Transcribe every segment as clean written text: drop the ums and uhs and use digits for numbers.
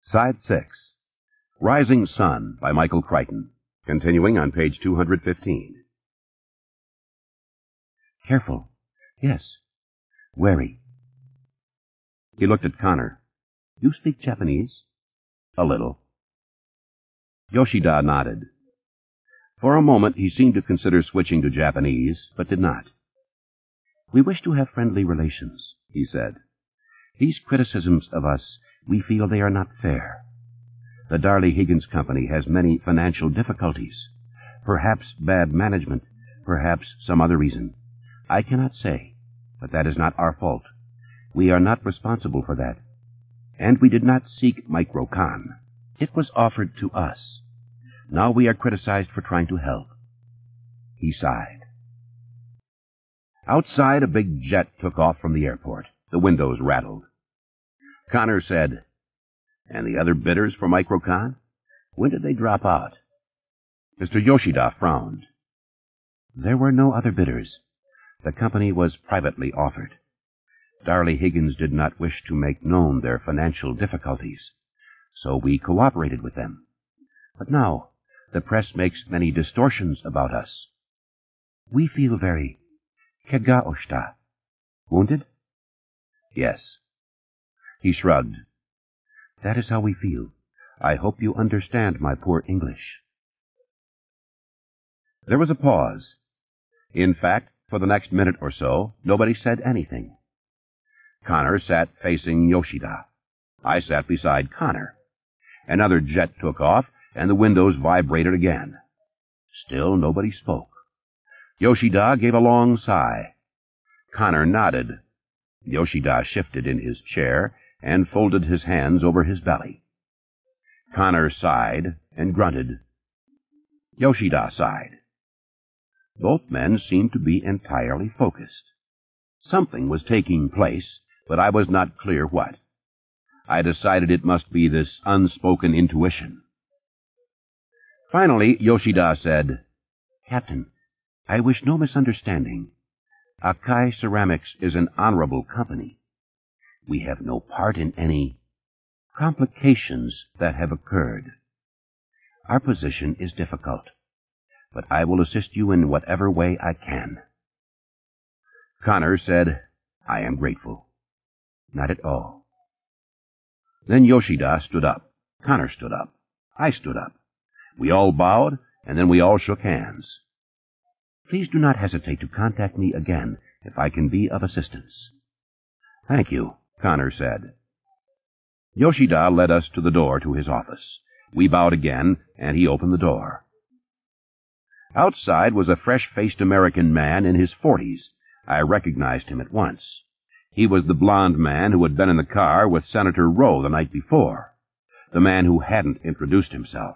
Side 6. Rising Sun by Michael Crichton. Continuing on page 215. Careful. Yes. Wary. He looked at Connor. You speak Japanese? A little. Yoshida nodded. For a moment he seemed to consider switching to Japanese, but did not. We wish to have friendly relations, he said. These criticisms of us, we feel they are not fair. The Darley Higgins Company has many financial difficulties. Perhaps bad management, perhaps some other reason. I cannot say, but that is not our fault. We are not responsible for that. And we did not seek Microcon. It was offered to us. Now we are criticized for trying to help. He sighed. Outside, a big jet took off from the airport. The windows rattled. Connor said, "And the other bidders for Microcon? When did they drop out?" Mr. Yoshida frowned. There were no other bidders. The company was privately offered. Darley Higgins did not wish to make known their financial difficulties, so we cooperated with them. But now, the press makes many distortions about us. We feel very kega o shita. Wounded? Yes. He shrugged. That is how we feel. I hope you understand my poor English. There was a pause. In fact, for the next minute or so, nobody said anything. Connor sat facing Yoshida. I sat beside Connor. Another jet took off, and the windows vibrated again. Still nobody spoke. Yoshida gave a long sigh. Connor nodded. Yoshida shifted in his chair and folded his hands over his belly. Connor sighed and grunted. Yoshida sighed. Both men seemed to be entirely focused. Something was taking place, but I was not clear what. I decided it must be this unspoken intuition. Finally, Yoshida said, Captain, I wish no misunderstanding. Akai Ceramics is an honorable company. We have no part in any complications that have occurred. Our position is difficult, but I will assist you in whatever way I can. Connor said, I am grateful. Not at all. Then Yoshida stood up. Connor stood up. I stood up. We all bowed, and then we all shook hands. Please do not hesitate to contact me again if I can be of assistance. Thank you, Connor said. Yoshida led us to the door to his office. We bowed again, and he opened the door. Outside was a fresh-faced American man in his 40s. I recognized him at once. He was the blond man who had been in the car with Senator Rowe the night before, the man who hadn't introduced himself.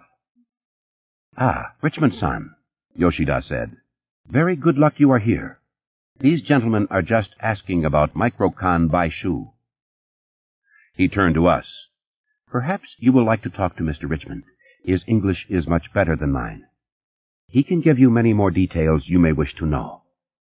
Ah, Richmond-san, Yoshida said. Very good luck you are here. These gentlemen are just asking about Microcon Baishu. He turned to us. Perhaps you will like to talk to Mr. Richmond. His English is much better than mine. He can give you many more details you may wish to know.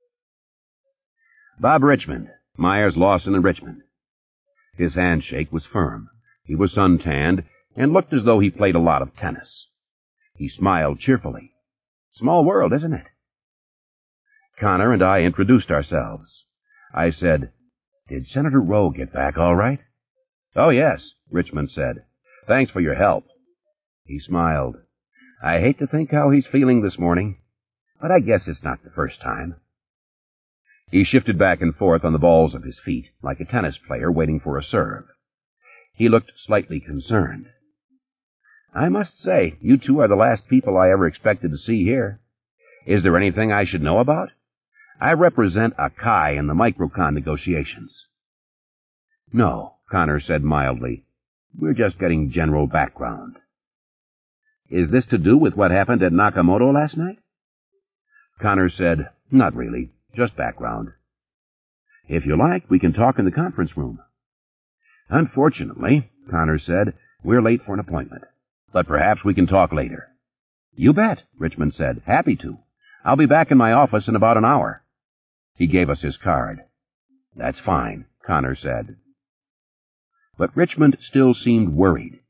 Bob Richmond, Myers, Lawson, and Richmond. His handshake was firm. He was sun-tanned and looked as though he played a lot of tennis. He smiled cheerfully. Small world, isn't it? Connor and I introduced ourselves. I said, Did Senator Rowe get back all right? Oh, yes, Richmond said. Thanks for your help. He smiled. I hate to think how he's feeling this morning, but I guess it's not the first time. He shifted back and forth on the balls of his feet, like a tennis player waiting for a serve. He looked slightly concerned. I must say, you two are the last people I ever expected to see here. Is there anything I should know about? I represent Akai in the Microcon negotiations. No, Connor said mildly. We're just getting general background. Is this to do with what happened at Nakamoto last night? Connor said, Not really, just background. If you like, we can talk in the conference room. Unfortunately, Connor said, we're late for an appointment, but perhaps we can talk later. You bet, Richmond said. Happy to. I'll be back in my office in about an hour. He gave us his card. That's fine, Connor said. But Richmond still seemed worried.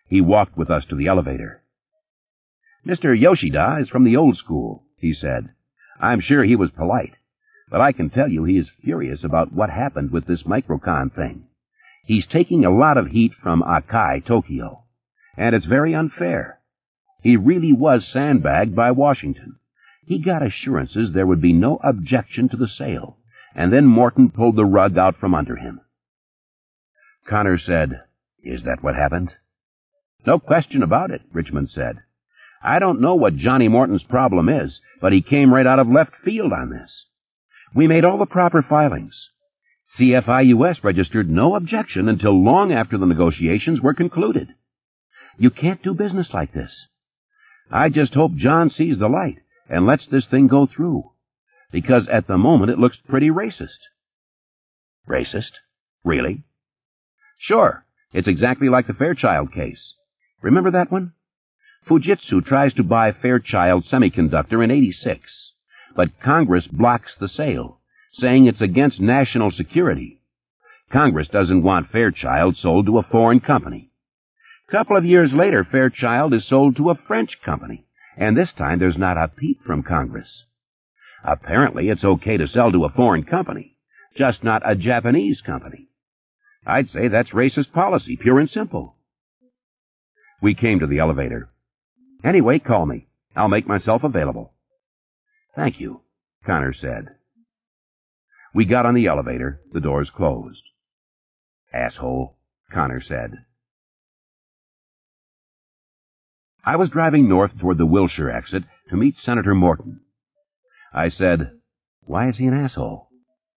He walked with us to the elevator. "Mr. Yoshida is from the old school," he said. "I'm sure he was polite, but I can tell you he is furious about what happened with this Microcon thing. He's taking a lot of heat from Akai, Tokyo, and it's very unfair. He really was sandbagged by Washington. He got assurances there would be no objection to the sale, and then Morton pulled the rug out from under him." Connor said, "Is that what happened?" "No question about it," Richmond said. "I don't know what Johnny Morton's problem is, but he came right out of left field on this. We made all the proper filings. CFIUS registered no objection until long after the negotiations were concluded. You can't do business like this. I just hope John sees the light and lets this thing go through, because at the moment it looks pretty racist." "Racist? Really?" "Sure. It's exactly like the Fairchild case. Remember that one? Fujitsu tries to buy Fairchild Semiconductor in '86, but Congress blocks the sale, saying it's against national security. Congress doesn't want Fairchild sold to a foreign company. Couple of years later, Fairchild is sold to a French company, and this time there's not a peep from Congress. Apparently it's okay to sell to a foreign company, just not a Japanese company. I'd say that's racist policy, pure and simple." We came to the elevator. "Anyway, call me. I'll make myself available." "Thank you," Connor said. We got on the elevator. The doors closed. "Asshole," Connor said. I was driving north toward the Wilshire exit to meet Senator Morton. I said, "Why is he an asshole?"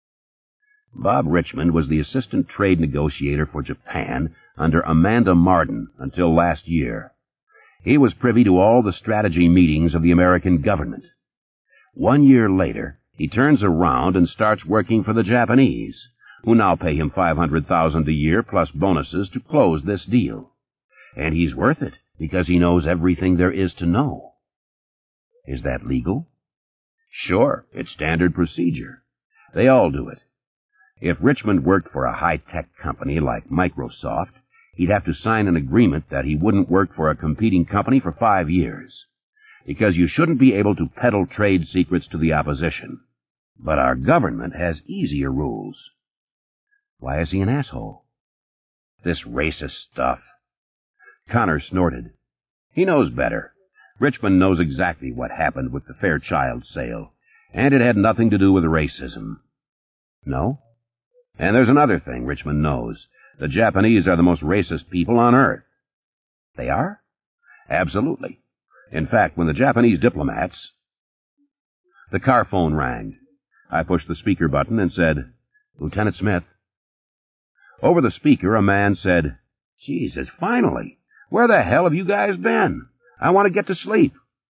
Bob Richmond was the assistant trade negotiator for Japan under Amanda Marden until last year. He was privy to all the strategy meetings of the American government. 1 year later, he turns around and starts working for the Japanese, who now pay him $500,000 a year plus bonuses to close this deal. And he's worth it, because he knows everything there is to know. Is that legal? Sure, it's standard procedure. They all do it. If Richmond worked for a high-tech company like Microsoft, he'd have to sign an agreement that he wouldn't work for a competing company for 5 years, because you shouldn't be able to peddle trade secrets to the opposition. But our government has easier rules. Why is he an asshole? This racist stuff. Connor snorted. He knows better. Richmond knows exactly what happened with the Fairchild sale, and it had nothing to do with racism. No? And there's another thing Richmond knows. The Japanese are the most racist people on Earth. They are? Absolutely. In fact, when the Japanese diplomats... The car phone rang. I pushed the speaker button and said, "Lieutenant Smith." Over the speaker, a man said, "Jesus, finally! Where the hell have you guys been? I want to get to sleep."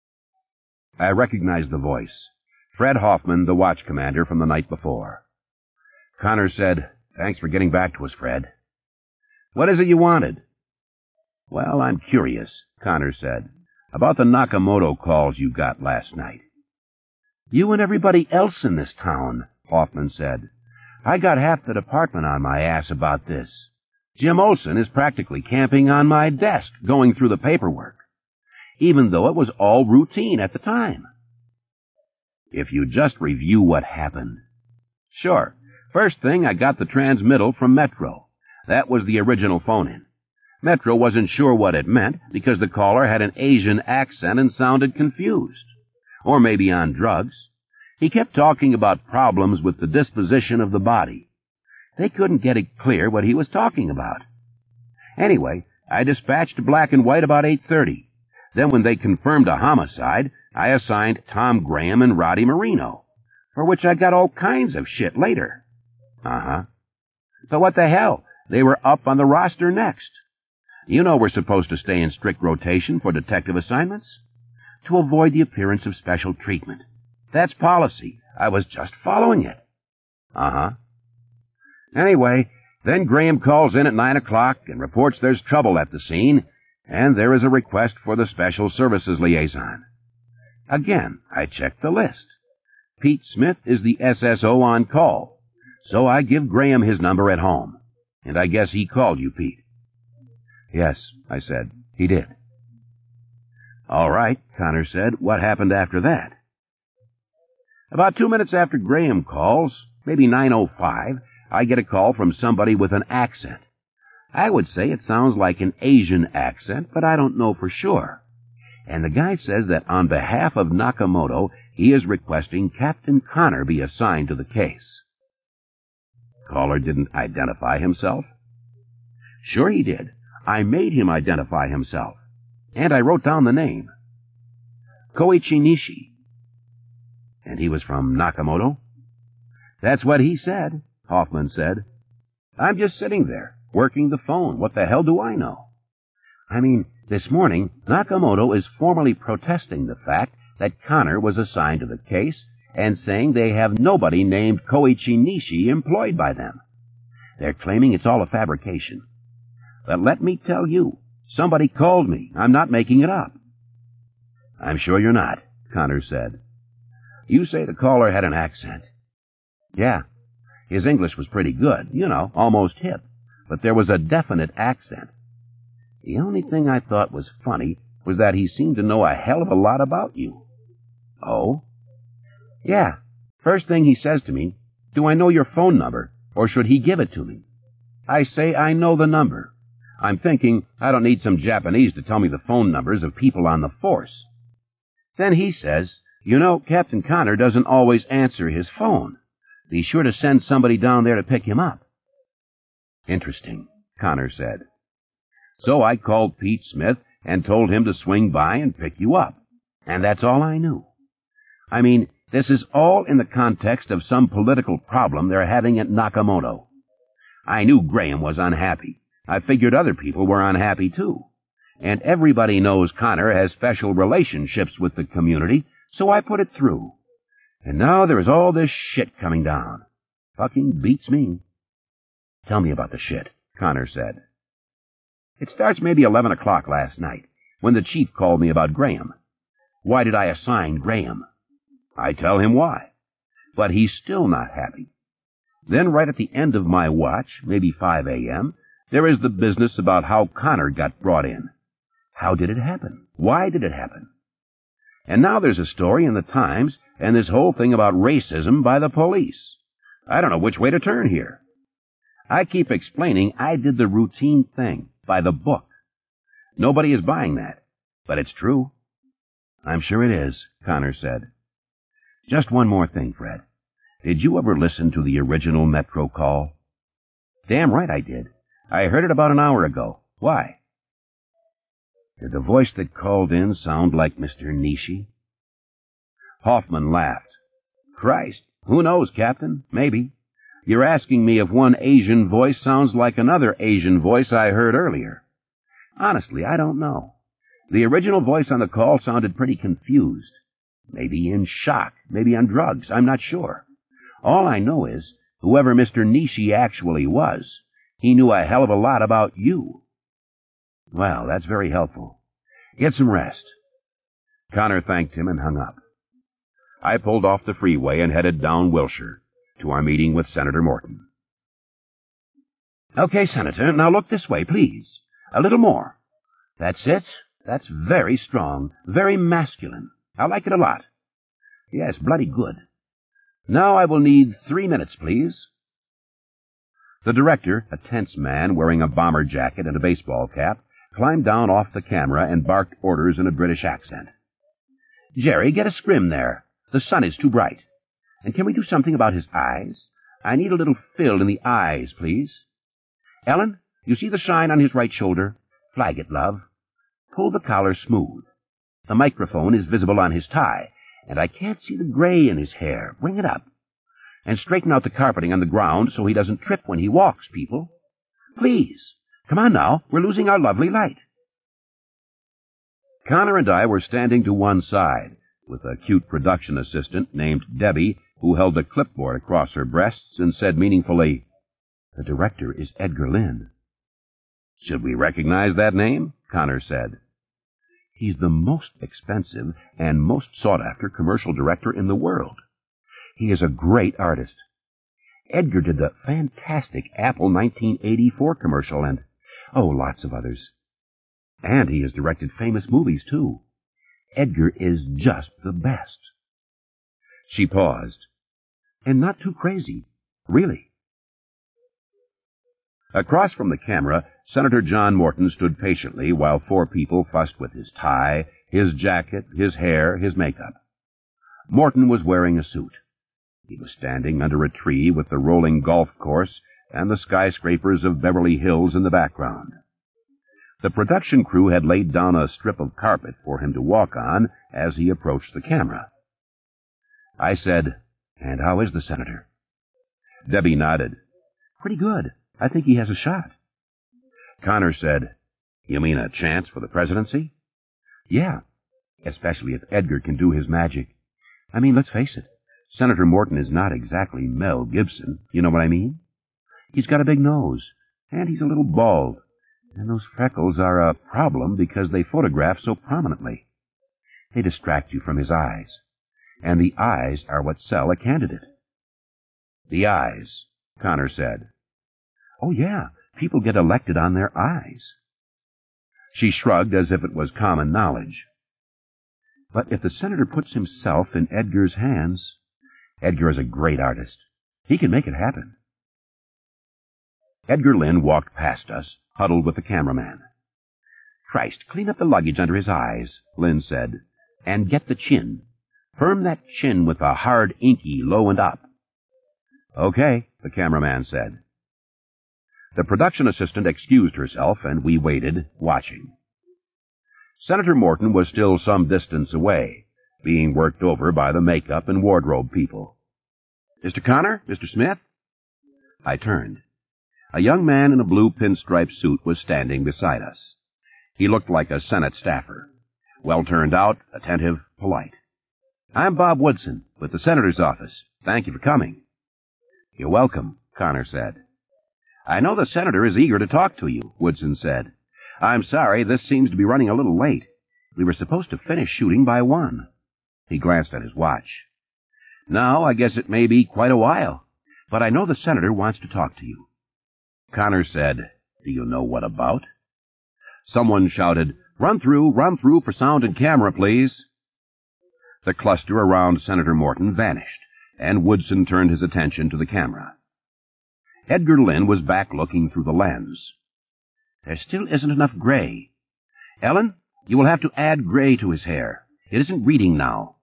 I recognized the voice. Fred Hoffman, the watch commander from the night before. Connor said, "Thanks for getting back to us, Fred." "What is it you wanted?" "Well, I'm curious," Connor said, "about the Nakamoto calls you got last night." "You and everybody else in this town," Hoffman said. "I got half the department on my ass about this. Jim Olson is practically camping on my desk going through the paperwork, even though it was all routine at the time." "If you just review what happened." "Sure. First thing, I got the transmittal from Metro. That was the original phone-in. Metro wasn't sure what it meant because the caller had an Asian accent and sounded confused. Or maybe on drugs. He kept talking about problems with the disposition of the body. They couldn't get it clear what he was talking about. Anyway, I dispatched Black and White about 8:30. Then when they confirmed a homicide, I assigned Tom Graham and Roddy Marino, for which I got all kinds of shit later. Uh-huh. So what the hell? They were up on the roster next. You know we're supposed to stay in strict rotation for detective assignments, to avoid the appearance of special treatment. That's policy. I was just following it. Uh-huh. Anyway, then Graham calls in at 9 o'clock and reports there's trouble at the scene, and there is a request for the Special Services Liaison. Again, I checked the list. Pete Smith is the SSO on call, so I give Graham his number at home, and I guess he called you, Pete. Yes, I said. He did. All right, Connor said. What happened after that? About 2 minutes after Graham calls, maybe 9:05, I get a call from somebody with an accent. I would say it sounds like an Asian accent, but I don't know for sure. And the guy says that on behalf of Nakamoto, he is requesting Captain Connor be assigned to the case. Caller didn't identify himself? Sure he did. I made him identify himself. And I wrote down the name. Koichi Nishi. And he was from Nakamoto? That's what he said, Hoffman said. I'm just sitting there, working the phone. What the hell do I know? I mean, this morning, Nakamoto is formally protesting the fact that Connor was assigned to the case and saying they have nobody named Koichi Nishi employed by them. They're claiming it's all a fabrication. But let me tell you, somebody called me. I'm not making it up. I'm sure you're not, Connor said. You say the caller had an accent. Yeah. His English was pretty good, almost hip. But there was a definite accent. The only thing I thought was funny was that he seemed to know a hell of a lot about you. Oh? Yeah. First thing he says to me, do I know your phone number, or should he give it to me? I say I know the number. I'm thinking I don't need some Japanese to tell me the phone numbers of people on the force. Then he says, Captain Connor doesn't always answer his phone. Be sure to send somebody down there to pick him up. Interesting, Connor said. So I called Pete Smith and told him to swing by and pick you up. And that's all I knew. I mean, this is all in the context of some political problem they're having at Nakamoto. I knew Graham was unhappy. I figured other people were unhappy, too. And everybody knows Connor has special relationships with the community, so I put it through. And now there is all this shit coming down. Fucking beats me. Tell me about the shit, Connor said. It starts maybe 11 o'clock last night, when the chief called me about Graham. Why did I assign Graham? I tell him why. But he's still not happy. Then right at the end of my watch, maybe 5 a.m., there is the business about how Connor got brought in. How did it happen? Why did it happen? And now there's a story in the Times and this whole thing about racism by the police. I don't know which way to turn here. I keep explaining I did the routine thing, by the book. Nobody is buying that, but it's true. I'm sure it is, Connor said. Just one more thing, Fred. Did you ever listen to the original Metro call? Damn right I did. I heard it about an hour ago. Why? Did the voice that called in sound like Mr. Nishi? Hoffman laughed. Christ, who knows, Captain? Maybe. You're asking me if one Asian voice sounds like another Asian voice I heard earlier. Honestly, I don't know. The original voice on the call sounded pretty confused. Maybe in shock, maybe on drugs, I'm not sure. All I know is, whoever Mr. Nishi actually was, he knew a hell of a lot about you. Well, that's very helpful. Get some rest. Connor thanked him and hung up. I pulled off the freeway and headed down Wilshire to our meeting with Senator Morton. Okay, Senator, now look this way, please. A little more. That's it. That's very strong, very masculine. I like it a lot. Yes, bloody good. Now I will need 3 minutes, please. The director, a tense man wearing a bomber jacket and a baseball cap, climbed down off the camera and barked orders in a British accent. Jerry, get a scrim there. The sun is too bright. And can we do something about his eyes? I need a little fill in the eyes, please. Ellen, you see the shine on his right shoulder? Flag it, love. Pull the collar smooth. The microphone is visible on his tie, and I can't see the gray in his hair. Bring it up. And straighten out the carpeting on the ground so he doesn't trip when he walks, people. Please. Come on now. We're losing our lovely light. Connor and I were standing to one side, with a cute production assistant named Debbie, who held a clipboard across her breasts and said meaningfully, The director is Edgar Lynn. Should we recognize that name? Connor said. He's the most expensive and most sought-after commercial director in the world. He is a great artist. Edgar did the fantastic Apple 1984 commercial and, lots of others. And he has directed famous movies, too. Edgar is just the best. She paused. And not too crazy, really. Across from the camera, Senator John Morton stood patiently while four people fussed with his tie, his jacket, his hair, his makeup. Morton was wearing a suit. He was standing under a tree with the rolling golf course and the skyscrapers of Beverly Hills in the background. The production crew had laid down a strip of carpet for him to walk on as he approached the camera. I said, "And how is the senator?" Debbie nodded. "Pretty good. I think he has a shot." Connor said, "You mean a chance for the presidency?" "Yeah, especially if Edgar can do his magic. I mean, let's face it, Senator Morton is not exactly Mel Gibson, you know what I mean? He's got a big nose, and he's a little bald, and those freckles are a problem because they photograph so prominently. They distract you from his eyes, and the eyes are what sell a candidate." "The eyes," Connor said. "Oh, yeah, people get elected on their eyes." She shrugged as if it was common knowledge. "But if the senator puts himself in Edgar's hands, Edgar is a great artist. He can make it happen." Edgar Lynn walked past us, huddled with the cameraman. "Christ, clean up the luggage under his eyes," Lynn said, "and get the chin. Firm that chin with a hard inky low and up." "Okay," the cameraman said. The production assistant excused herself, and we waited, watching. Senator Morton was still some distance away, being worked over by the makeup and wardrobe people. "Mr. Connor? Mr. Smith?" I turned. A young man in a blue pinstripe suit was standing beside us. He looked like a Senate staffer, well turned out, attentive, polite. "I'm Bob Woodson, with the Senator's office. Thank you for coming." "You're welcome," Connor said. "I know the Senator is eager to talk to you," Woodson said. "I'm sorry, this seems to be running a little late. We were supposed to finish shooting by 1. He glanced at his watch. "Now, I guess it may be quite a while, but I know the Senator wants to talk to you." Connor said, "Do you know what about?" Someone shouted, run through for sound and camera, please." The cluster around Senator Morton vanished, and Woodson turned his attention to the camera. Edgar Lynn was back looking through the lens. "There still isn't enough gray. Ellen, you will have to add gray to his hair. It isn't reading now."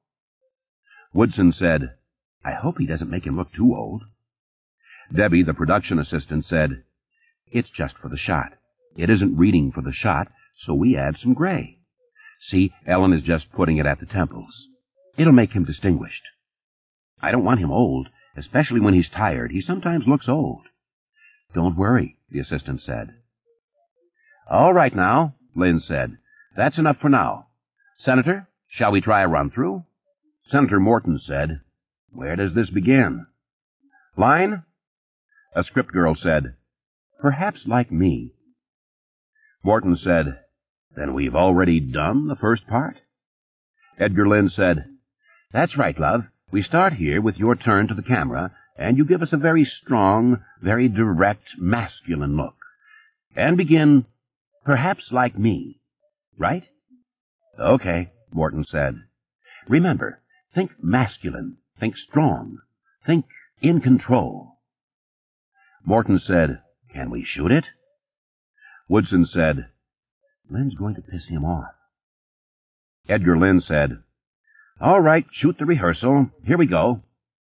Woodson said, "I hope he doesn't make him look too old." Debbie, the production assistant, said, "It's just for the shot. It isn't reading for the shot, so we add some gray. See, Ellen is just putting it at the temples. It'll make him distinguished. I don't want him old, especially when he's tired. He sometimes looks old." "Don't worry," the assistant said. "All right now," Lynn said. "That's enough for now. Senator, shall we try a run-through?" Senator Morton said, "Where does this begin?" "Line?" A script girl said, "Perhaps like me." Morton said, "Then we've already done the first part?" Edgar Lynn said, "That's right, love. We start here with your turn to the camera, and you give us a very strong, very direct, masculine look. And begin, 'Perhaps like me.' Right?" "Okay," Morton said. "Remember, think masculine, think strong, think in control." Morton said, "Can we shoot it?" Woodson said, "Lynn's going to piss him off." Edgar Lynn said, "All right, shoot the rehearsal. Here we go."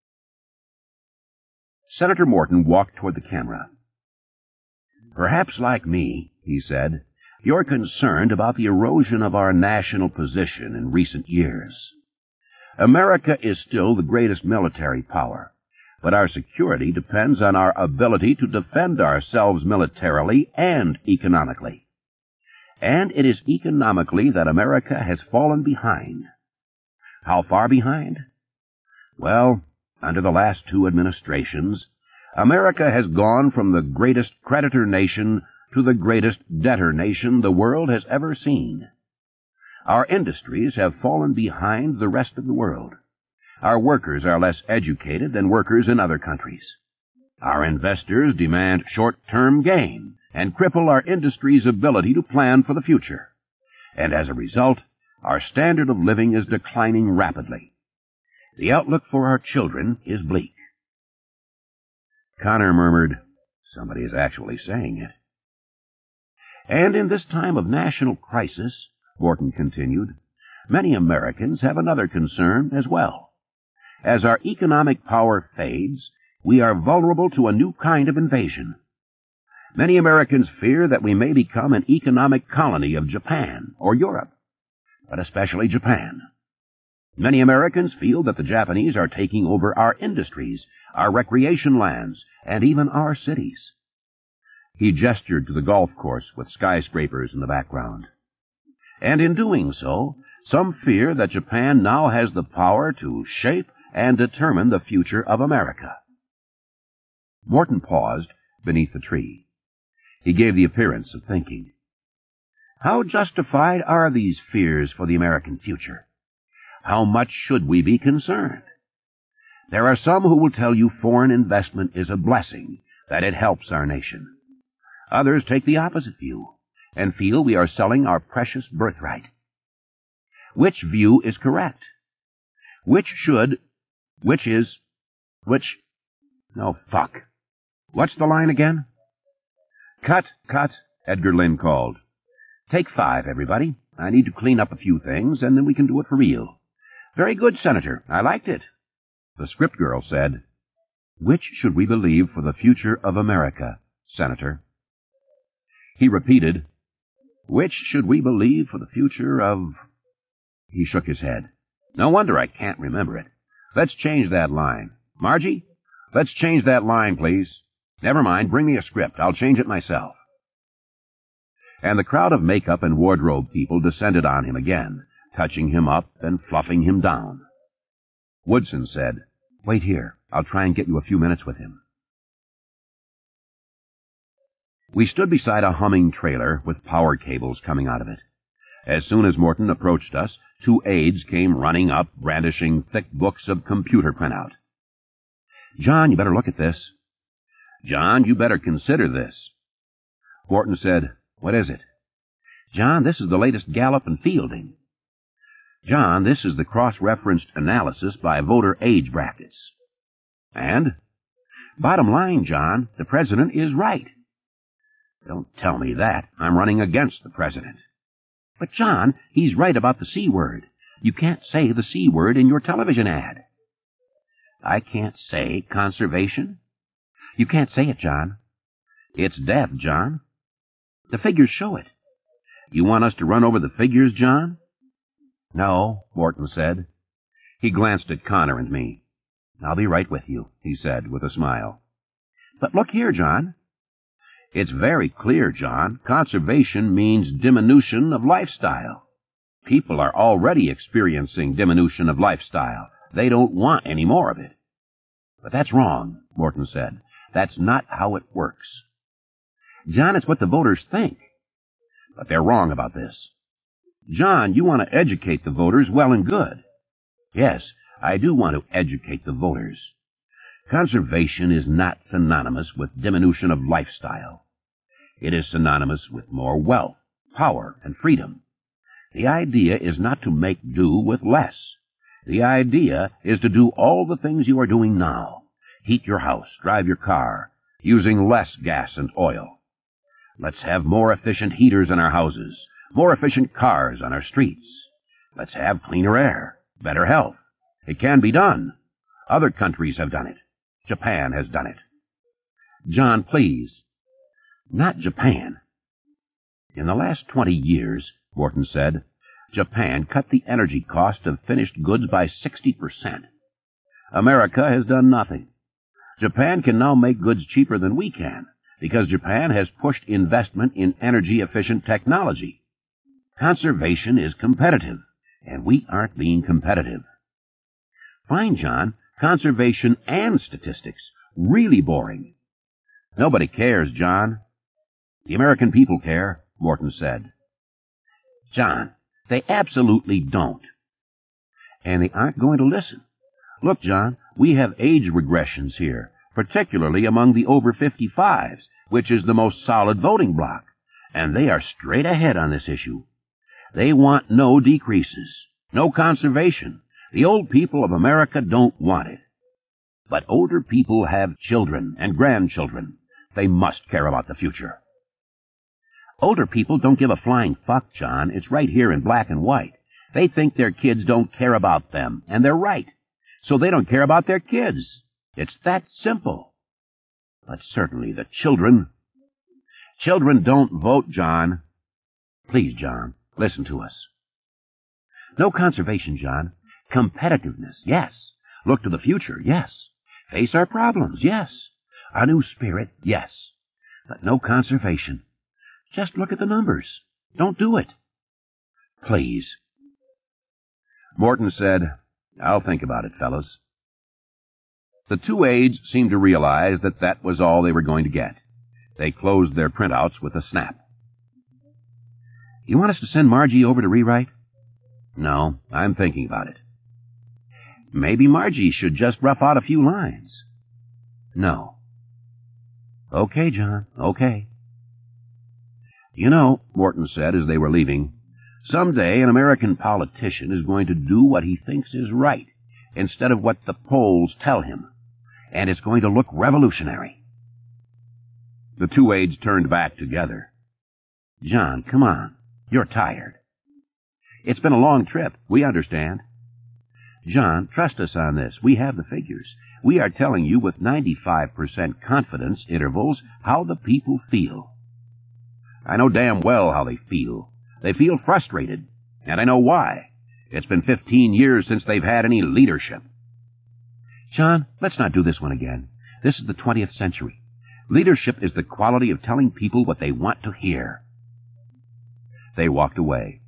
Senator Morton walked toward the camera. "Perhaps like me," he said, "you're concerned about the erosion of our national position in recent years. America is still the greatest military power, but our security depends on our ability to defend ourselves militarily and economically. And it is economically that America has fallen behind. How far behind? Well, under the last 2 administrations, America has gone from the greatest creditor nation to the greatest debtor nation the world has ever seen. Our industries have fallen behind the rest of the world. Our workers are less educated than workers in other countries. Our investors demand short-term gain and cripple our industry's ability to plan for the future. And as a result, our standard of living is declining rapidly. The outlook for our children is bleak." Connor murmured, "Somebody is actually saying it." "And in this time of national crisis," Morton continued, "many Americans have another concern as well. As our economic power fades, we are vulnerable to a new kind of invasion. Many Americans fear that we may become an economic colony of Japan or Europe, but especially Japan. Many Americans feel that the Japanese are taking over our industries, our recreation lands, and even our cities." He gestured to the golf course with skyscrapers in the background. "And in doing so, some fear that Japan now has the power to shape and determine the future of America." Morton paused beneath the tree. He gave the appearance of thinking. "How justified are these fears for the American future? How much should we be concerned? There are some who will tell you foreign investment is a blessing, that it helps our nation. Others take the opposite view and feel we are selling our precious birthright. Which view is correct? Fuck. What's the line again?" "Cut, Edgar Lynn called. "Take 5, everybody. I need to clean up a few things, and then we can do it for real." "Very good, Senator. I liked it." The script girl said, "Which should we believe for the future of America, Senator?" He repeated, "Which should we believe for the future of—" He shook his head. "No wonder I can't remember it. Let's change that line. Margie, let's change that line, please. Never mind, bring me a script. I'll change it myself." And the crowd of makeup and wardrobe people descended on him again, touching him up and fluffing him down. Woodson said, "Wait here. I'll try and get you a few minutes with him." We stood beside a humming trailer with power cables coming out of it. As soon as Morton approached us, 2 aides came running up, brandishing thick books of computer printout. "John, you better look at this." "John, you better consider this." Morton said, "What is it?" "John, this is the latest Gallup and Fielding." "John, this is the cross-referenced analysis by voter age brackets." "And?" "Bottom line, John, the president is right." "Don't tell me that. I'm running against the president." "But, John, he's right about the C word. You can't say the C word in your television ad." "I can't say conservation?" "You can't say it, John." "It's death, John." "The figures show it." "You want us to run over the figures, John?" "No," Morton said. He glanced at Connor and me. "I'll be right with you," he said with a smile. "But look here, John." "It's very clear, John. Conservation means diminution of lifestyle. People are already experiencing diminution of lifestyle. They don't want any more of it." "But that's wrong," Morton said. "That's not how it works." "John, it's what the voters think." "But they're wrong about this." "John, you want to educate the voters, well and good." "Yes, I do want to educate the voters. Conservation is not synonymous with diminution of lifestyle. It is synonymous with more wealth, power, and freedom. The idea is not to make do with less. The idea is to do all the things you are doing now. Heat your house, drive your car, using less gas and oil. Let's have more efficient heaters in our houses, more efficient cars on our streets. Let's have cleaner air, better health. It can be done. Other countries have done it. Japan has done it." "John, please." "Not Japan." "In the last 20 years, Morton said, Japan cut the energy cost of finished goods by 60%. America has done nothing. Japan can now make goods cheaper than we can, because Japan has pushed investment in energy-efficient technology. Conservation is competitive, and we aren't being competitive." "Fine, John. Conservation and statistics. Really boring." "Nobody cares, John." "The American people care," Morton said. "John, they absolutely don't." "And they aren't going to listen. Look, John, we have age regressions here. particularly among the over 55s, which is the most solid voting bloc, and they are straight ahead on this issue. They want no decreases, no conservation. The old people of America don't want it. But older people have children and grandchildren. They must care about the future. Older people don't give a flying fuck, John. It's right here in black and white. They think their kids don't care about them, and they're right. So they don't care about their kids. It's that simple. But certainly the children... Children don't vote, John. Please, John, listen to us. No conservation, John. Competitiveness, yes. Look to the future, yes. Face our problems, yes. A new spirit, yes. But no conservation. Just look at the numbers. Don't do it. Please. Morton said, I'll think about it, fellas. The two aides seemed to realize that that was all they were going to get. They closed their printouts with a snap. You want us to send Margie over to rewrite? No, I'm thinking about it. Maybe Margie should just rough out a few lines. No. Okay, John, okay. You know, Morton said as they were leaving, someday an American politician is going to do what he thinks is right instead of what the polls tell him, and it's going to look revolutionary. The two aides turned back together. John, come on. You're tired. It's been a long trip. We understand. John, trust us on this. We have the figures. We are telling you with 95% confidence intervals how the people feel. I know damn well how they feel. They feel frustrated, and I know why. It's been 15 years since they've had any leadership. John, let's not do this one again. This is the 20th century. Leadership is the quality of telling people what they want to hear. They walked away.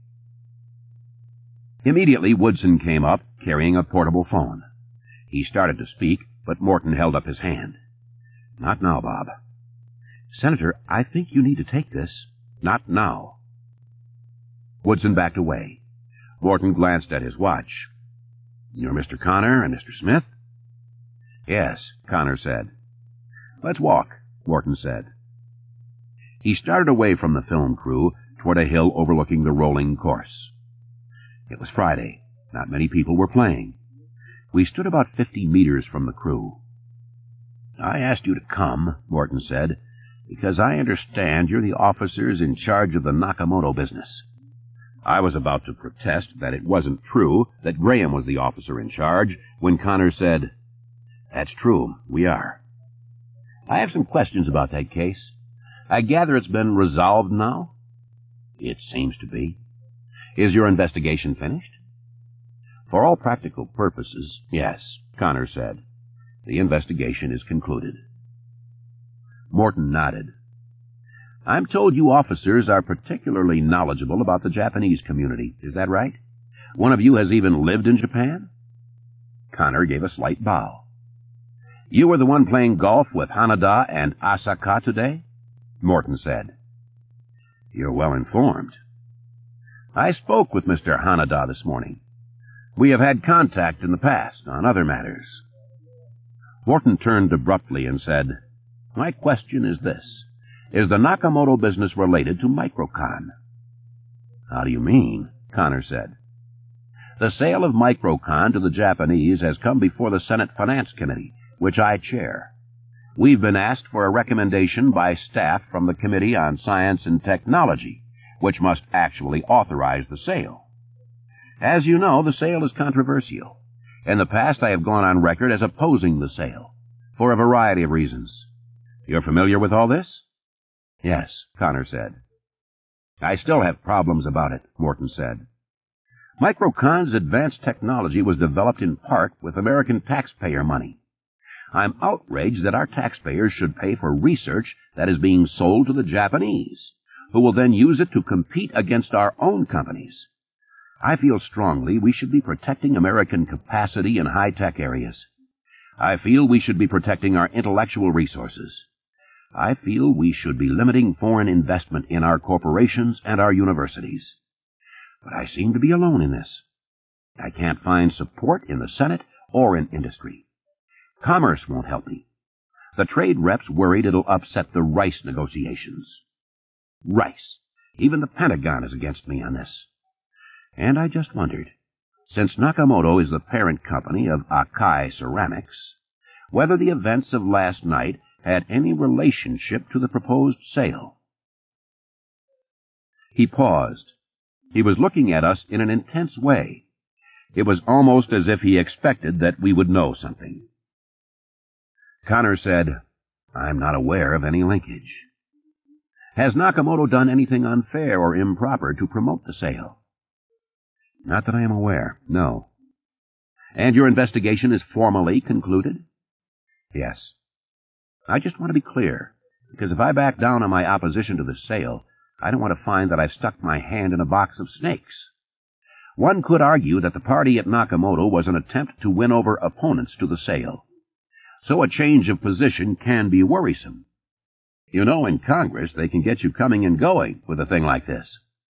Immediately, Woodson came up, carrying a portable phone. He started to speak, but Morton held up his hand. Not now, Bob. Senator, I think you need to take this. Not now. Woodson backed away. Morton glanced at his watch. You're Mr. Connor and Mr. Smith? Yes, Connor said. Let's walk, Morton said. He started away from the film crew toward a hill overlooking the rolling course. It was Friday. Not many people were playing. We stood about 50 meters from the crew. I asked you to come, Morton said, because I understand you're the officers in charge of the Nakamoto business. I was about to protest that it wasn't true that Graham was the officer in charge when Connor said, That's true, we are. I have some questions about that case. I gather it's been resolved now? It seems to be. Is your investigation finished? For all practical purposes, yes, Connor said. The investigation is concluded. Morton nodded. I'm told you officers are particularly knowledgeable about the Japanese community. Is that right? One of you has even lived in Japan? Connor gave a slight bow. You were the one playing golf with Hanada and Asaka today? Morton said. You're well informed. I spoke with Mr. Hanada this morning. We have had contact in the past on other matters. Morton turned abruptly and said, My question is this. Is the Nakamoto business related to Microcon? How do you mean? Connor said. The sale of Microcon to the Japanese has come before the Senate Finance Committee, which I chair. We've been asked for a recommendation by staff from the Committee on Science and Technology, which must actually authorize the sale. As you know, the sale is controversial. In the past, I have gone on record as opposing the sale, for a variety of reasons. You're familiar with all this? Yes, Connor said. I still have problems about it, Morton said. Microcon's advanced technology was developed in part with American taxpayer money. I'm outraged that our taxpayers should pay for research that is being sold to the Japanese, who will then use it to compete against our own companies. I feel strongly we should be protecting American capacity in high-tech areas. I feel we should be protecting our intellectual resources. I feel we should be limiting foreign investment in our corporations and our universities. But I seem to be alone in this. I can't find support in the Senate or in industry. Commerce won't help me. The trade reps worried it'll upset the rice negotiations. Rice. Even the Pentagon is against me on this. And I just wondered, since Nakamoto is the parent company of Akai Ceramics, whether the events of last night had any relationship to the proposed sale. He paused. He was looking at us in an intense way. It was almost as if he expected that we would know something. Connor said, "I'm not aware of any linkage." "Has Nakamoto done anything unfair or improper to promote the sale?" "Not that I am aware, no." "And your investigation is formally concluded?" "Yes." "I just want to be clear, because if I back down on my opposition to the sale, I don't want to find that I've stuck my hand in a box of snakes. One could argue that the party at Nakamoto was an attempt to win over opponents to the sale. So a change of position can be worrisome. You know, in Congress, they can get you coming and going with a thing like this."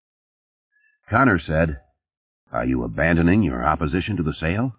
Connor said, "Are you abandoning your opposition to the sale?"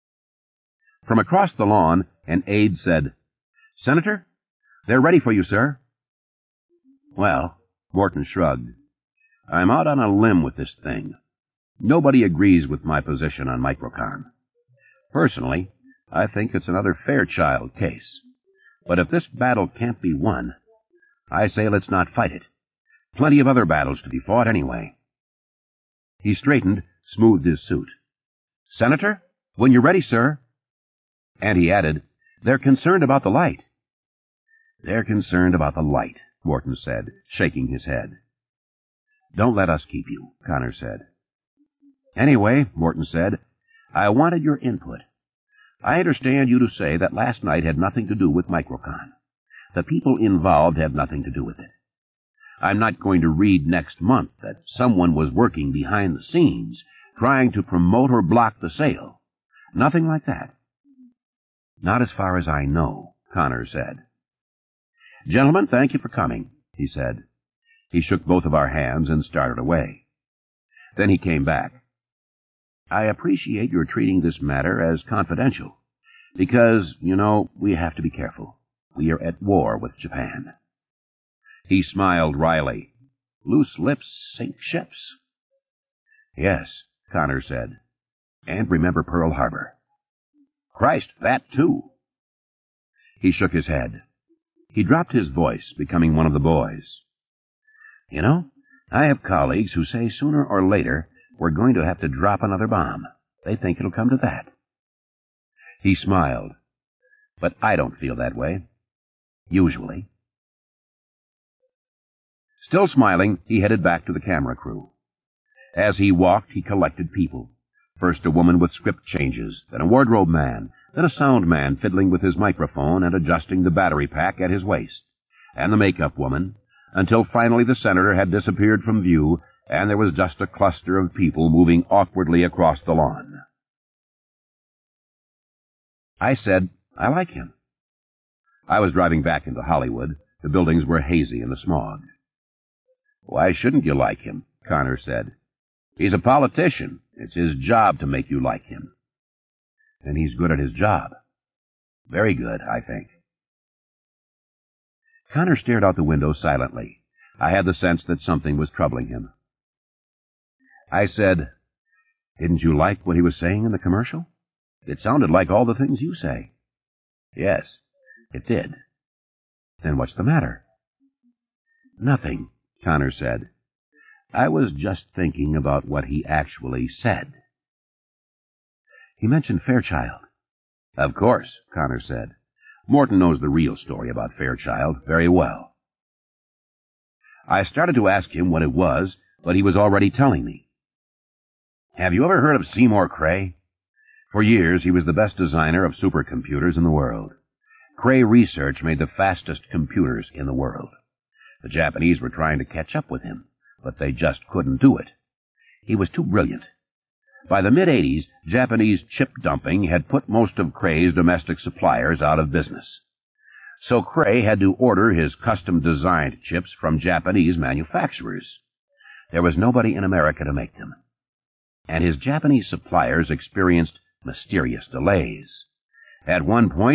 From across the lawn, an aide said, "Senator, they're ready for you, sir." "Well," Morton shrugged, "I'm out on a limb with this thing. Nobody agrees with my position on Microcon. Personally, I think it's another Fairchild case. But if this battle can't be won, I say let's not fight it. Plenty of other battles to be fought anyway." He straightened, smoothed his suit. "Senator, when you're ready, sir." And he added, "They're concerned about the light." "They're concerned about the light," Morton said, shaking his head. "Don't let us keep you," Connor said. "Anyway," Morton said, "I wanted your input. I understand you to say that last night had nothing to do with Microcon. The people involved had nothing to do with it. I'm not going to read next month that someone was working behind the scenes, trying to promote or block the sale. Nothing like that." "Not as far as I know," Connor said. "Gentlemen, thank you for coming," he said. He shook both of our hands and started away. Then he came back. "I appreciate your treating this matter as confidential, because, you know, we have to be careful. We are at war with Japan." He smiled wryly. "Loose lips sink ships." "Yes," Connor said. "And remember Pearl Harbor." "Christ, that too." He shook his head. He dropped his voice, becoming one of the boys. "You know, I have colleagues who say sooner or later we're going to have to drop another bomb. They think it'll come to that." He smiled. "But I don't feel that way. Usually." Still smiling, he headed back to the camera crew. As he walked, he collected people. First a woman with script changes, then a wardrobe man, then a sound man fiddling with his microphone and adjusting the battery pack at his waist, and the makeup woman, until finally the senator had disappeared from view, and there was just a cluster of people moving awkwardly across the lawn. I said, "I like him." I was driving back into Hollywood. The buildings were hazy in the smog. "Why shouldn't you like him?" Connor said. "He's a politician. It's his job to make you like him." "And he's good at his job." "Very good, I think." Connor stared out the window silently. I had the sense that something was troubling him. I said, "Didn't you like what he was saying in the commercial? It sounded like all the things you say." "Yes, it did." "Then what's the matter?" "Nothing," Connor said. "I was just thinking about what he actually said." "He mentioned Fairchild." "Of course," Connor said. "Morton knows the real story about Fairchild very well." I started to ask him what it was, but he was already telling me. "Have you ever heard of Seymour Cray? For years, he was the best designer of supercomputers in the world. Cray Research made the fastest computers in the world. The Japanese were trying to catch up with him, but they just couldn't do it. He was too brilliant. By the mid-'80s, Japanese chip dumping had put most of Cray's domestic suppliers out of business. So Cray had to order his custom-designed chips from Japanese manufacturers. There was nobody in America to make them. And his Japanese suppliers experienced mysterious delays. At one point,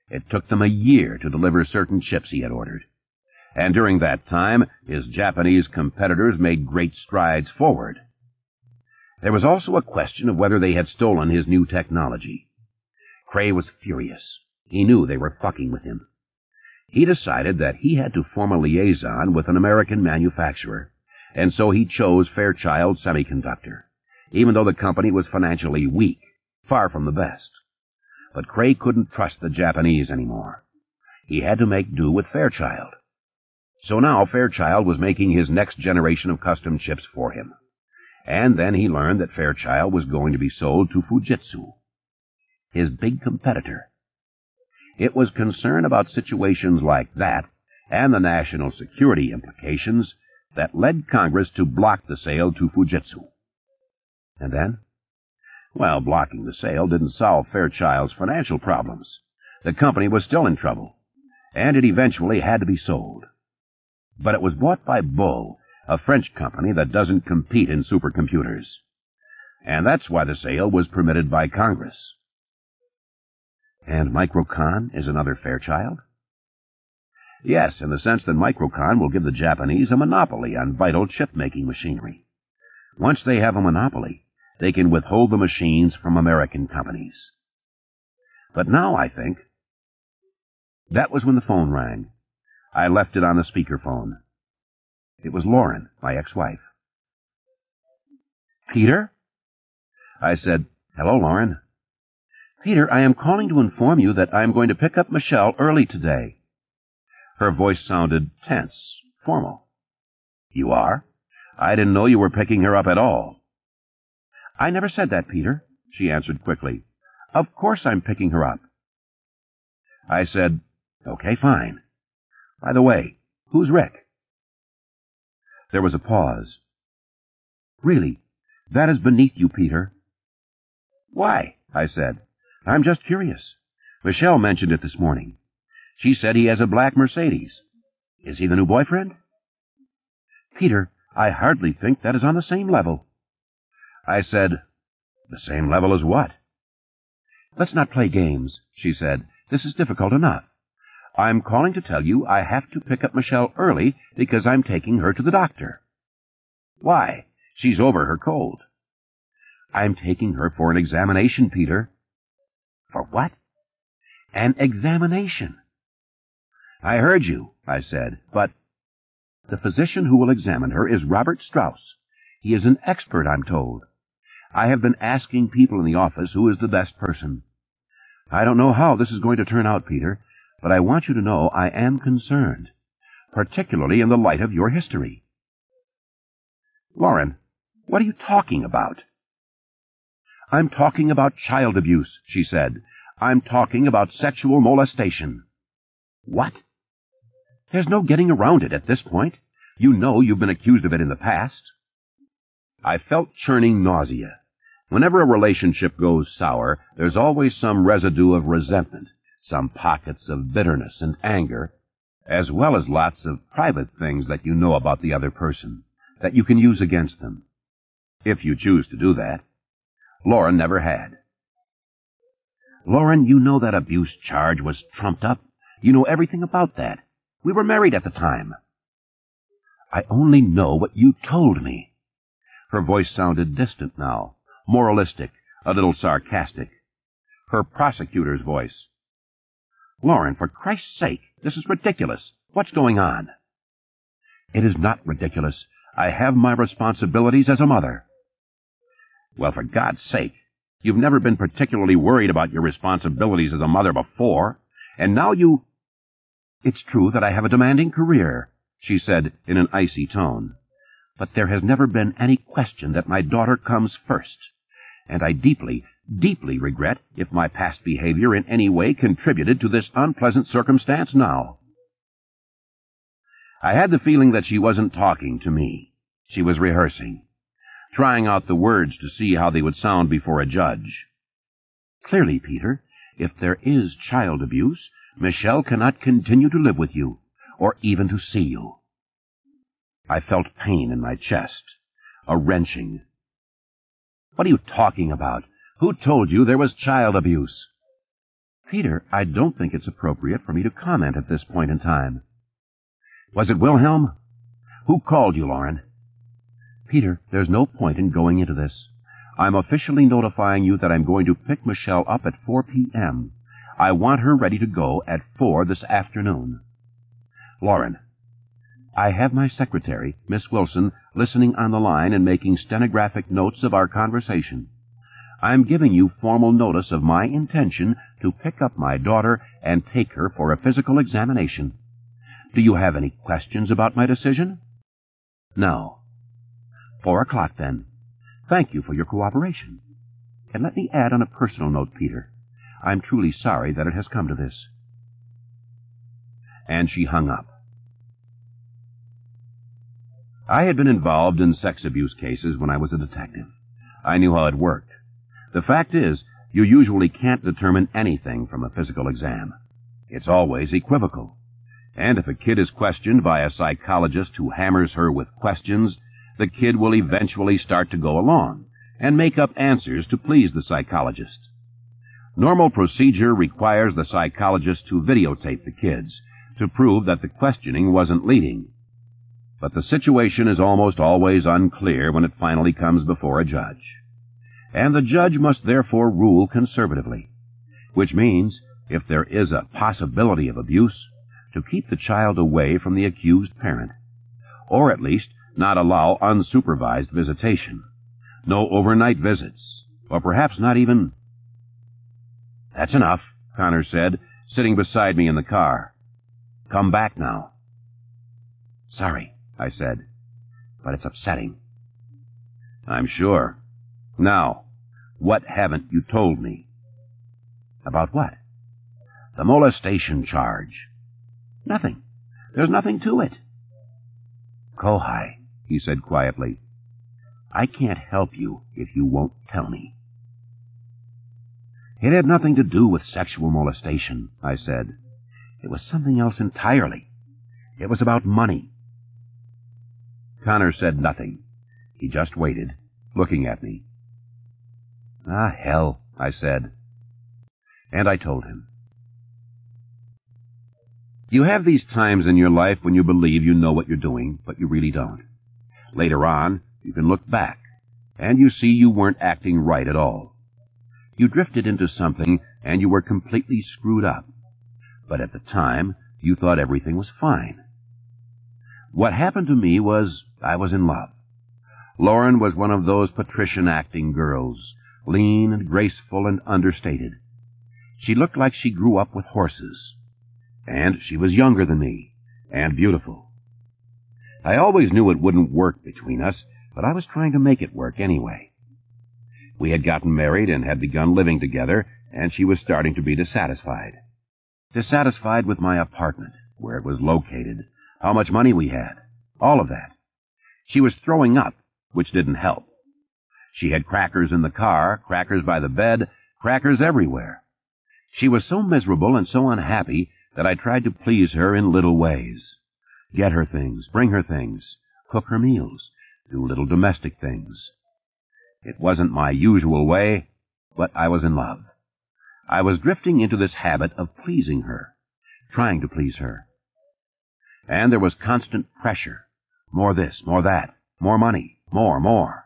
It took them a year to deliver certain ships he had ordered. And during that time, his Japanese competitors made great strides forward. There was also a question of whether they had stolen his new technology. Cray was furious. He knew they were fucking with him. He decided that he had to form a liaison with an American manufacturer, and so he chose Fairchild Semiconductor, even though the company was financially weak, far from the best. But Cray couldn't trust the Japanese anymore. He had to make do with Fairchild. So now Fairchild was making his next generation of custom chips for him. And then he learned that Fairchild was going to be sold to Fujitsu, his big competitor. It was concern about situations like that and the national security implications that led Congress to block the sale to Fujitsu. And then? Well, blocking the sale didn't solve Fairchild's financial problems. The company was still in trouble, and it eventually had to be sold. But it was bought by Bull, a French company that doesn't compete in supercomputers. And that's why the sale was permitted by Congress. And Microcon is another Fairchild? Yes, in the sense that Microcon will give the Japanese a monopoly on vital chip-making machinery. Once they have a monopoly, they can withhold the machines from American companies. But now, I think... That was when the phone rang. I left it on the speakerphone. It was Lauren, my ex-wife. "Peter?" I said, "Hello, Lauren." "Peter, I am calling to inform you that I am going to pick up Michelle early today." Her voice sounded tense, formal. "You are? I didn't know you were picking her up at all." "I never said that, Peter," she answered quickly. "Of course I'm picking her up." I said, "Okay, fine. By the way, who's Rick?" There was a pause. "Really, that is beneath you, Peter." "Why?" I said. "I'm just curious. Michelle mentioned it this morning. She said he has a black Mercedes. Is he the new boyfriend?" "Peter, I hardly think that is on the same level." I said, "The same level as what?" "Let's not play games," she said. "This is difficult enough. I'm calling to tell you I have to pick up Michelle early because I'm taking her to the doctor." "Why? She's over her cold." "I'm taking her for an examination, Peter." "For what?" "An examination." "I heard you," I said, "but—" "The physician who will examine her is Robert Strauss. He is an expert, I'm told. I have been asking people in the office who is the best person. I don't know how this is going to turn out, Peter, but I want you to know I am concerned, particularly in the light of your history." "Lauren, what are you talking about?" "I'm talking about child abuse," she said. "I'm talking about sexual molestation." "What?" "There's no getting around it at this point. You know you've been accused of it in the past." I felt churning nausea. Whenever a relationship goes sour, there's always some residue of resentment, some pockets of bitterness and anger, as well as lots of private things that you know about the other person, that you can use against them, if you choose to do that. Lauren never had. "Lauren, you know that abuse charge was trumped up. You know everything about that. We were married at the time." "I only know what you told me." Her voice sounded distant now, moralistic, a little sarcastic. Her prosecutor's voice. "Lauren, for Christ's sake, this is ridiculous. What's going on?" "It is not ridiculous. I have my responsibilities as a mother." "Well, for God's sake, you've never been particularly worried about your responsibilities as a mother before, and now you—" "It's true that I have a demanding career," she said in an icy tone, "but there has never been any question that my daughter comes first, and I deeply, deeply regret if my past behavior in any way contributed to this unpleasant circumstance now." I had the feeling that she wasn't talking to me. She was rehearsing, trying out the words to see how they would sound before a judge. "Clearly, Peter, if there is child abuse, Michelle cannot continue to live with you, or even to see you." I felt pain in my chest, a wrenching. "What are you talking about? Who told you there was child abuse?" Peter, I don't think it's appropriate for me to comment at this point in time. Was it Wilhelm? Who called you, Lauren? Peter, there's no point in going into this. I'm officially notifying you that I'm going to pick Michelle up at 4 p.m. I want her ready to go at 4 this afternoon. Lauren, I have my secretary, Miss Wilson, listening on the line and making stenographic notes of our conversation. I'm giving you formal notice of my intention to pick up my daughter and take her for a physical examination. Do you have any questions about my decision? No. 4 o'clock, then. Thank you for your cooperation. And let me add on a personal note, Peter. I'm truly sorry that it has come to this. And she hung up. I had been involved in sex abuse cases when I was a detective. I knew how it worked. The fact is, you usually can't determine anything from a physical exam. It's always equivocal. And if a kid is questioned by a psychologist who hammers her with questions, the kid will eventually start to go along and make up answers to please the psychologist. Normal procedure requires the psychologist to videotape the kids to prove that the questioning wasn't leading. But the situation is almost always unclear when it finally comes before a judge. And the judge must therefore rule conservatively, which means, if there is a possibility of abuse, to keep the child away from the accused parent, or at least not allow unsupervised visitation, no overnight visits, or perhaps not even... That's enough, Connor said, sitting beside me in the car. Come back now. Sorry, I said, but it's upsetting. I'm sure. Now, what haven't you told me? About what? The molestation charge. Nothing. There's nothing to it. Kohai, he said quietly, I can't help you if you won't tell me. It had nothing to do with sexual molestation, I said. It was something else entirely. It was about money. Connor said nothing. He just waited, looking at me. Ah, hell, I said. And I told him. You have these times in your life when you believe you know what you're doing, but you really don't. Later on, you can look back, and you see you weren't acting right at all. You drifted into something, and you were completely screwed up. But at the time, you thought everything was fine. What happened to me was I was in love. Lauren was one of those patrician-acting girls, lean and graceful and understated. She looked like she grew up with horses. And she was younger than me, and beautiful. I always knew it wouldn't work between us, but I was trying to make it work anyway. We had gotten married and had begun living together, and she was starting to be dissatisfied. Dissatisfied with my apartment, where it was located, how much money we had, all of that. She was throwing up, which didn't help. She had crackers in the car, crackers by the bed, crackers everywhere. She was so miserable and so unhappy that I tried to please her in little ways. Get her things, bring her things, cook her meals, do little domestic things. It wasn't my usual way, but I was in love. I was drifting into this habit of pleasing her, trying to please her. And there was constant pressure. More this, more that, more money, more.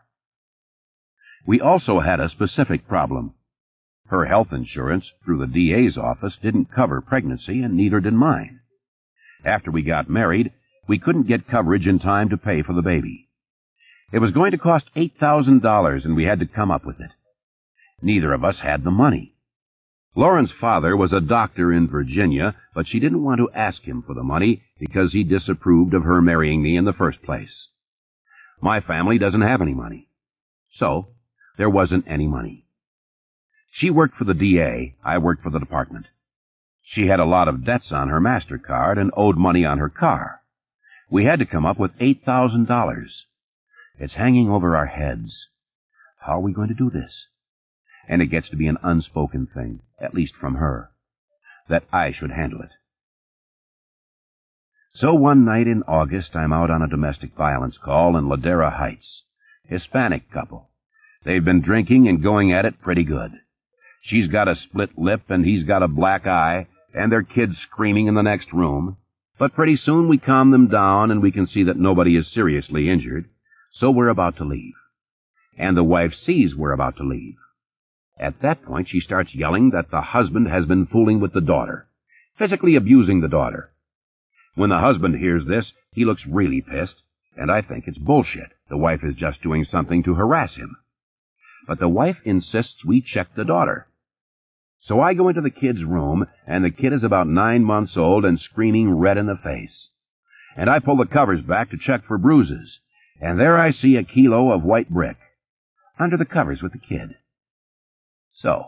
We also had a specific problem. Her health insurance through the DA's office didn't cover pregnancy, and neither did mine. After we got married, we couldn't get coverage in time to pay for the baby. It was going to cost $8,000, and we had to come up with it. Neither of us had the money. Lauren's father was a doctor in Virginia, but she didn't want to ask him for the money because he disapproved of her marrying me in the first place. My family doesn't have any money. So, there wasn't any money. She worked for the DA, I worked for the department. She had a lot of debts on her MasterCard and owed money on her car. We had to come up with $8,000. It's hanging over our heads. How are we going to do this? And it gets to be an unspoken thing, at least from her, that I should handle it. So one night in August, I'm out on a domestic violence call in Ladera Heights. Hispanic couple. They've been drinking and going at it pretty good. She's got a split lip and he's got a black eye, and their kid's screaming in the next room. But pretty soon we calm them down and we can see that nobody is seriously injured, so we're about to leave. And the wife sees we're about to leave. At that point, she starts yelling that the husband has been fooling with the daughter, physically abusing the daughter. When the husband hears this, he looks really pissed, and I think it's bullshit. The wife is just doing something to harass him. But the wife insists we check the daughter. So I go into the kid's room, and the kid is about 9 months old and screaming red in the face. And I pull the covers back to check for bruises, and there I see a kilo of white brick under the covers with the kid. So,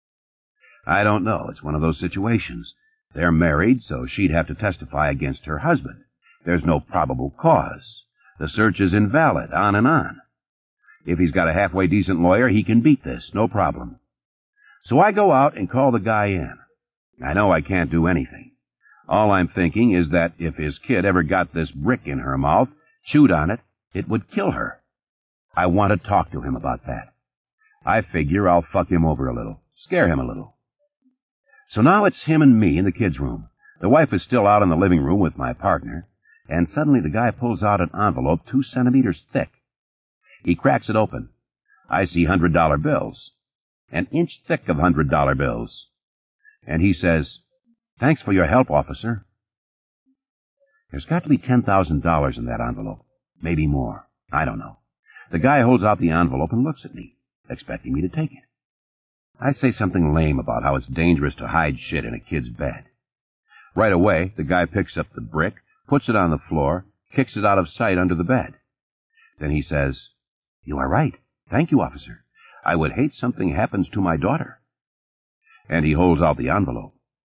I don't know. It's one of those situations. They're married, so she'd have to testify against her husband. There's no probable cause. The search is invalid, on and on. If he's got a halfway decent lawyer, he can beat this, no problem. So I go out and call the guy in. I know I can't do anything. All I'm thinking is that if his kid ever got this brick in her mouth, chewed on it, it would kill her. I want to talk to him about that. I figure I'll fuck him over a little, scare him a little. So now it's him and me in the kid's room. The wife is still out in the living room with my partner, and suddenly the guy pulls out an envelope 2 centimeters thick. He cracks it open. I see $100 bills, an inch thick of $100 bills. And he says, "Thanks for your help, officer." There's got to be $10,000 in that envelope, maybe more. I don't know. The guy holds out the envelope and looks at me, expecting me to take it. I say something lame about how it's dangerous to hide shit in a kid's bed. Right away, the guy picks up the brick, puts it on the floor, kicks it out of sight under the bed. Then he says, "You are right. Thank you, officer. I would hate something happens to my daughter." And he holds out the envelope.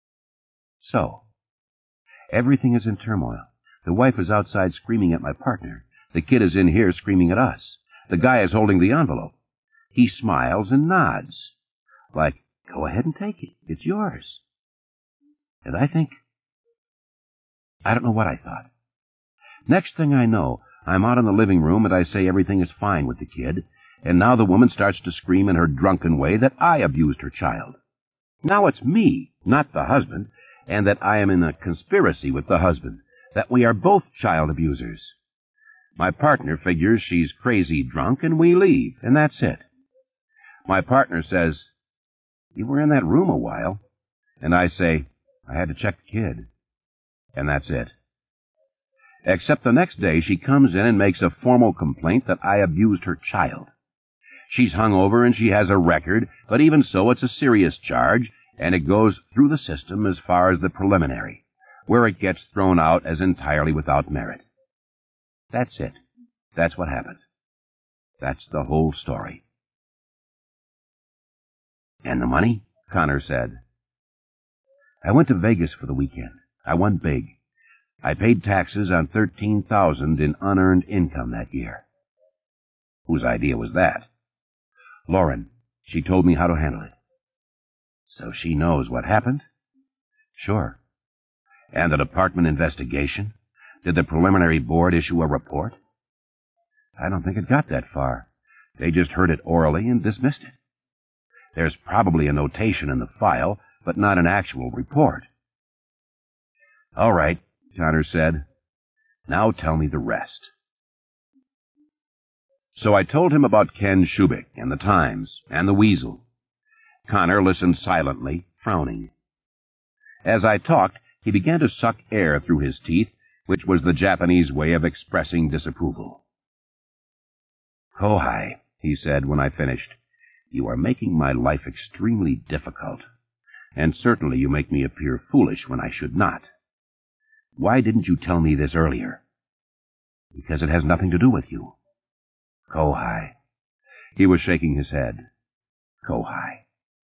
So, everything is in turmoil. The wife is outside screaming at my partner. The kid is in here screaming at us. The guy is holding the envelope. He smiles and nods, like, "Go ahead and take it. It's yours." And I don't know what I thought. Next thing I know, I'm out in the living room and I say everything is fine with the kid, and now the woman starts to scream in her drunken way that I abused her child. Now it's me, not the husband, and that I am in a conspiracy with the husband, that we are both child abusers. My partner figures she's crazy drunk and we leave, and that's it. My partner says, "You were in that room a while." And I say, "I had to check the kid." And that's it. Except the next day she comes in and makes a formal complaint that I abused her child. She's hungover and she has a record, but even so it's a serious charge, and it goes through the system as far as the preliminary, where it gets thrown out as entirely without merit. That's it. That's what happened. That's the whole story. "And the money?" Connor said. "I went to Vegas for the weekend. I won big. I paid taxes on $13,000 in unearned income that year." "Whose idea was that?" "Lauren. She told me how to handle it." "So she knows what happened?" "Sure." "And the department investigation? Did the preliminary board issue a report?" "I don't think it got that far. They just heard it orally and dismissed it. There's probably a notation in the file, but not an actual report." "All right," Connor said. "Now tell me the rest." So I told him about Ken Shubik and the Times and the Weasel. Connor listened silently, frowning. As I talked, he began to suck air through his teeth, which was the Japanese way of expressing disapproval. "Kohai," he said when I finished, "you are making my life extremely difficult, and certainly you make me appear foolish when I should not. Why didn't you tell me this earlier?" "Because it has nothing to do with you." "Kohai." He was shaking his head. "Kohai."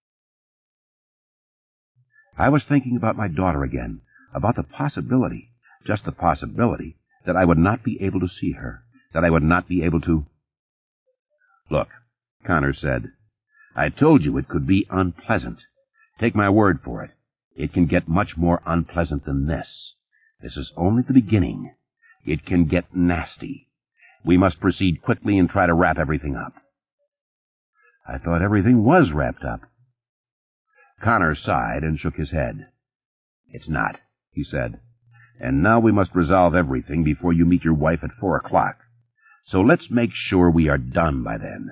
I was thinking about my daughter again, about the possibility, just the possibility, that I would not be able to see her, that I would not be able to... "Look," Connor said, "I told you it could be unpleasant. Take my word for it. It can get much more unpleasant than this. This is only the beginning. It can get nasty. We must proceed quickly and try to wrap everything up." I thought everything was wrapped up. Connor sighed and shook his head. "It's not," he said. "And now we must resolve everything before you meet your wife at 4 o'clock. So let's make sure we are done by then."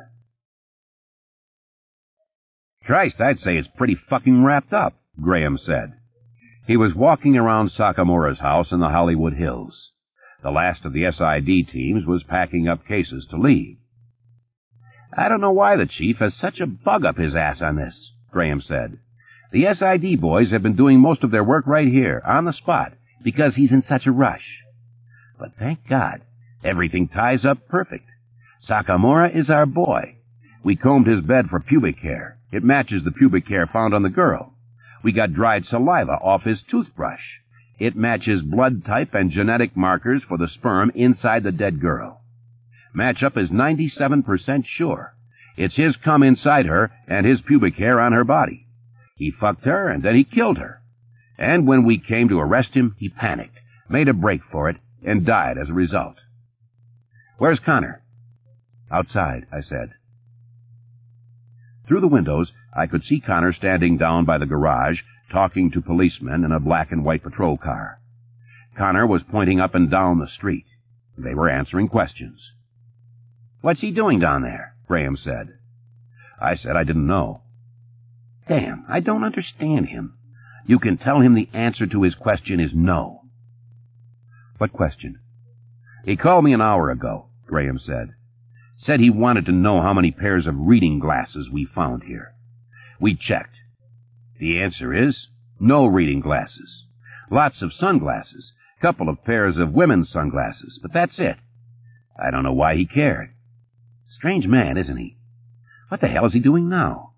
"Christ, I'd say it's pretty fucking wrapped up," Graham said. He was walking around Sakamura's house in the Hollywood Hills. The last of the SID teams was packing up cases to leave. "I don't know why the chief has such a bug up his ass on this," Graham said. "The SID boys have been doing most of their work right here, on the spot, because he's in such a rush. But thank God, everything ties up perfect. Sakamura is our boy. We combed his bed for pubic hair. It matches the pubic hair found on the girl. We got dried saliva off his toothbrush. It matches blood type and genetic markers for the sperm inside the dead girl. Matchup is 97% sure. It's his cum inside her and his pubic hair on her body. He fucked her and then he killed her. And when we came to arrest him, he panicked, made a break for it, and died as a result." "Where's Connor?" "Outside," I said. Through the windows, I could see Connor standing down by the garage, talking to policemen in a black and white patrol car. Connor was pointing up and down the street. They were answering questions. "What's he doing down there?" Graham said. I said I didn't know. "Damn, I don't understand him. You can tell him the answer to his question is no." "What question?" "He called me an hour ago," Graham said. "Said he wanted to know how many pairs of reading glasses we found here. We checked. The answer is no reading glasses. Lots of sunglasses, couple of pairs of women's sunglasses, but that's it. I don't know why he cared. Strange man, isn't he? What the hell is he doing now?"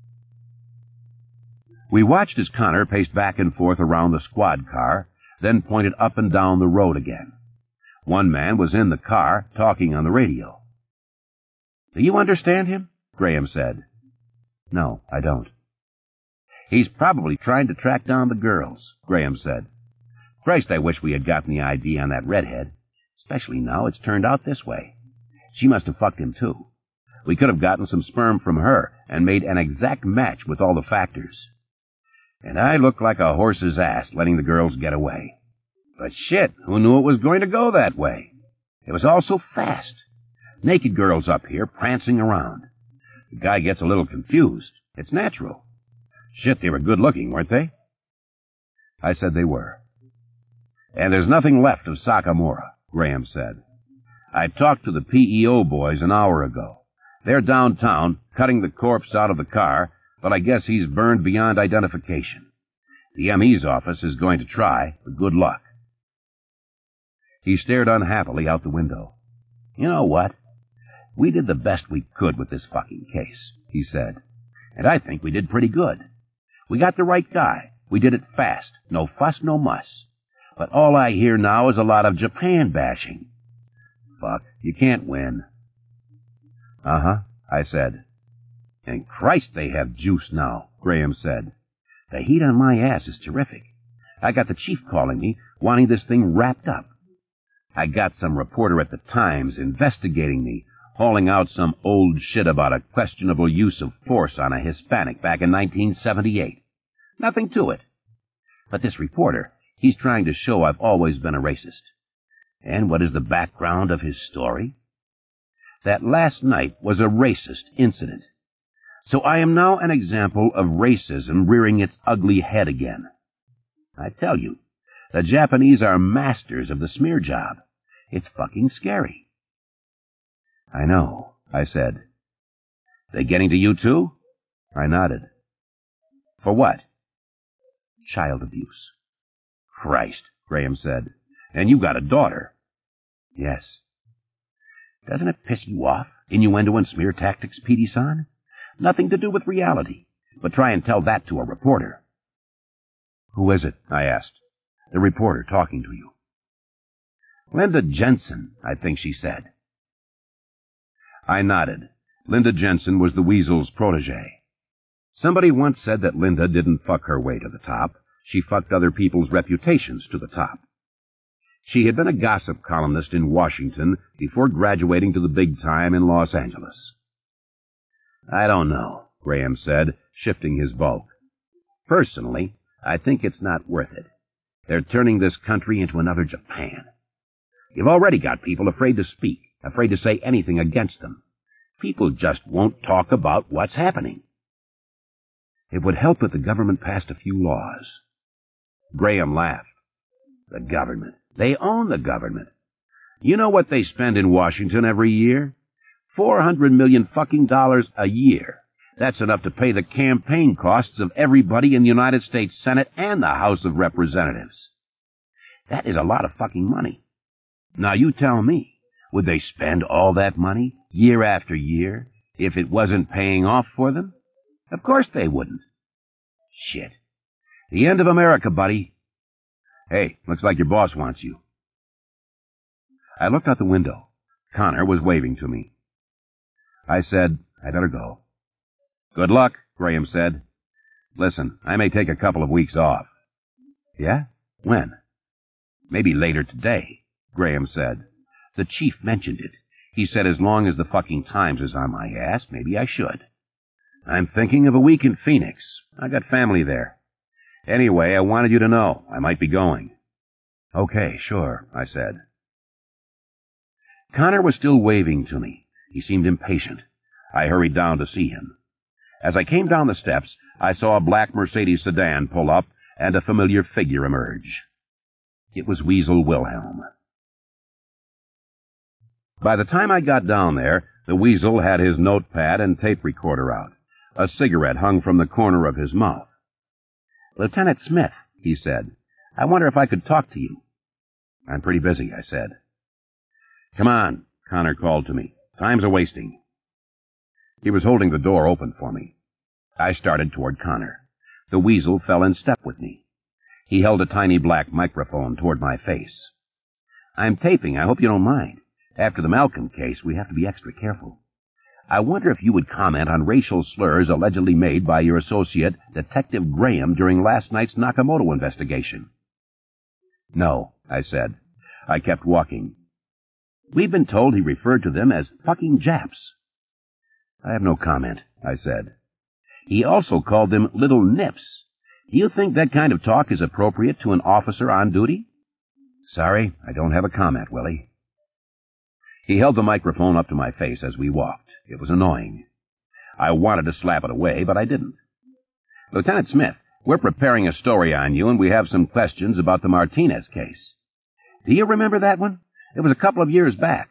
We watched as Connor paced back and forth around the squad car, then pointed up and down the road again. One man was in the car, talking on the radio. "Do you understand him?" Graham said. "No, I don't." "He's probably trying to track down the girls," Graham said. "Christ, I wish we had gotten the ID on that redhead, especially now it's turned out this way. She must have fucked him, too. We could have gotten some sperm from her and made an exact match with all the factors. And I look like a horse's ass letting the girls get away. But shit, who knew it was going to go that way? It was all so fast. Naked girls up here prancing around. The guy gets a little confused. It's natural. Shit, they were good-looking, weren't they?" I said they were. "And there's nothing left of Sakamura," Graham said. "I talked to the PEO boys an hour ago. They're downtown, cutting the corpse out of the car, but I guess he's burned beyond identification. The ME's office is going to try, but good luck." He stared unhappily out the window. "You know what? We did the best we could with this fucking case," he said. "And I think we did pretty good. We got the right guy. We did it fast. No fuss, no muss. But all I hear now is a lot of Japan bashing. Fuck, you can't win." "Uh-huh," I said. "And Christ, they have juice now," Graham said. "The heat on my ass is terrific. I got the chief calling me, wanting this thing wrapped up. I got some reporter at the Times investigating me, hauling out some old shit about a questionable use of force on a Hispanic back in 1978. Nothing to it. But this reporter, he's trying to show I've always been a racist. And what is the background of his story? That last night was a racist incident. So I am now an example of racism rearing its ugly head again. I tell you, the Japanese are masters of the smear job. It's fucking scary." "I know," I said. "They getting to you too?" I nodded. "For what?" "Child abuse." "Christ," Graham said. "And you got a daughter." "Yes." "Doesn't it piss you off, innuendo and smear tactics, Petey-san? Nothing to do with reality, but try and tell that to a reporter." "Who is it?" I asked. "The reporter talking to you." "Linda Jensen, I think she said." I nodded. Linda Jensen was the Weasel's protege. Somebody once said that Linda didn't fuck her way to the top. She fucked other people's reputations to the top. She had been a gossip columnist in Washington before graduating to the big time in Los Angeles. "I don't know," Graham said, shifting his bulk. Personally, I think it's not worth it. They're turning this country into another Japan. You've already got people afraid to speak, afraid to say anything against them. People just won't talk about what's happening. It would help if the government passed a few laws. Graham laughed. The government. They own the government. You know what they spend in Washington every year? $400 million fucking dollars a year. That's enough to pay the campaign costs of everybody in the United States Senate and the House of Representatives. That is a lot of fucking money. Now you tell me, would they spend all that money, year after year, if it wasn't paying off for them? Of course they wouldn't. Shit. The end of America, buddy. Hey, looks like your boss wants you. I looked out the window. Connor was waving to me. I said, I better go. Good luck, Graham said. Listen, I may take a couple of weeks off. Yeah? When? Maybe later today, Graham said. The chief mentioned it. He said as long as the fucking Times is on my ass, maybe I should. I'm thinking of a week in Phoenix. I got family there. Anyway, I wanted you to know I might be going. Okay, sure, I said. Connor was still waving to me. He seemed impatient. I hurried down to see him. As I came down the steps, I saw a black Mercedes sedan pull up and a familiar figure emerge. It was Weasel Wilhelm. By the time I got down there, the Weasel had his notepad and tape recorder out. A cigarette hung from the corner of his mouth. Lieutenant Smith, he said, I wonder if I could talk to you. I'm pretty busy, I said. Come on, Connor called to me. Time's a-wasting. He was holding the door open for me. I started toward Connor. The Weasel fell in step with me. He held a tiny black microphone toward my face. I'm taping. I hope you don't mind. After the Malcolm case, we have to be extra careful. I wonder if you would comment on racial slurs allegedly made by your associate, Detective Graham, during last night's Nakamoto investigation. No, I said. I kept walking. We've been told he referred to them as fucking Japs. I have no comment, I said. He also called them little nips. Do you think that kind of talk is appropriate to an officer on duty? Sorry, I don't have a comment, Willie. He held the microphone up to my face as we walked. It was annoying. I wanted to slap it away, but I didn't. Lieutenant Smith, we're preparing a story on you, and we have some questions about the Martinez case. Do you remember that one? It was a couple of years back.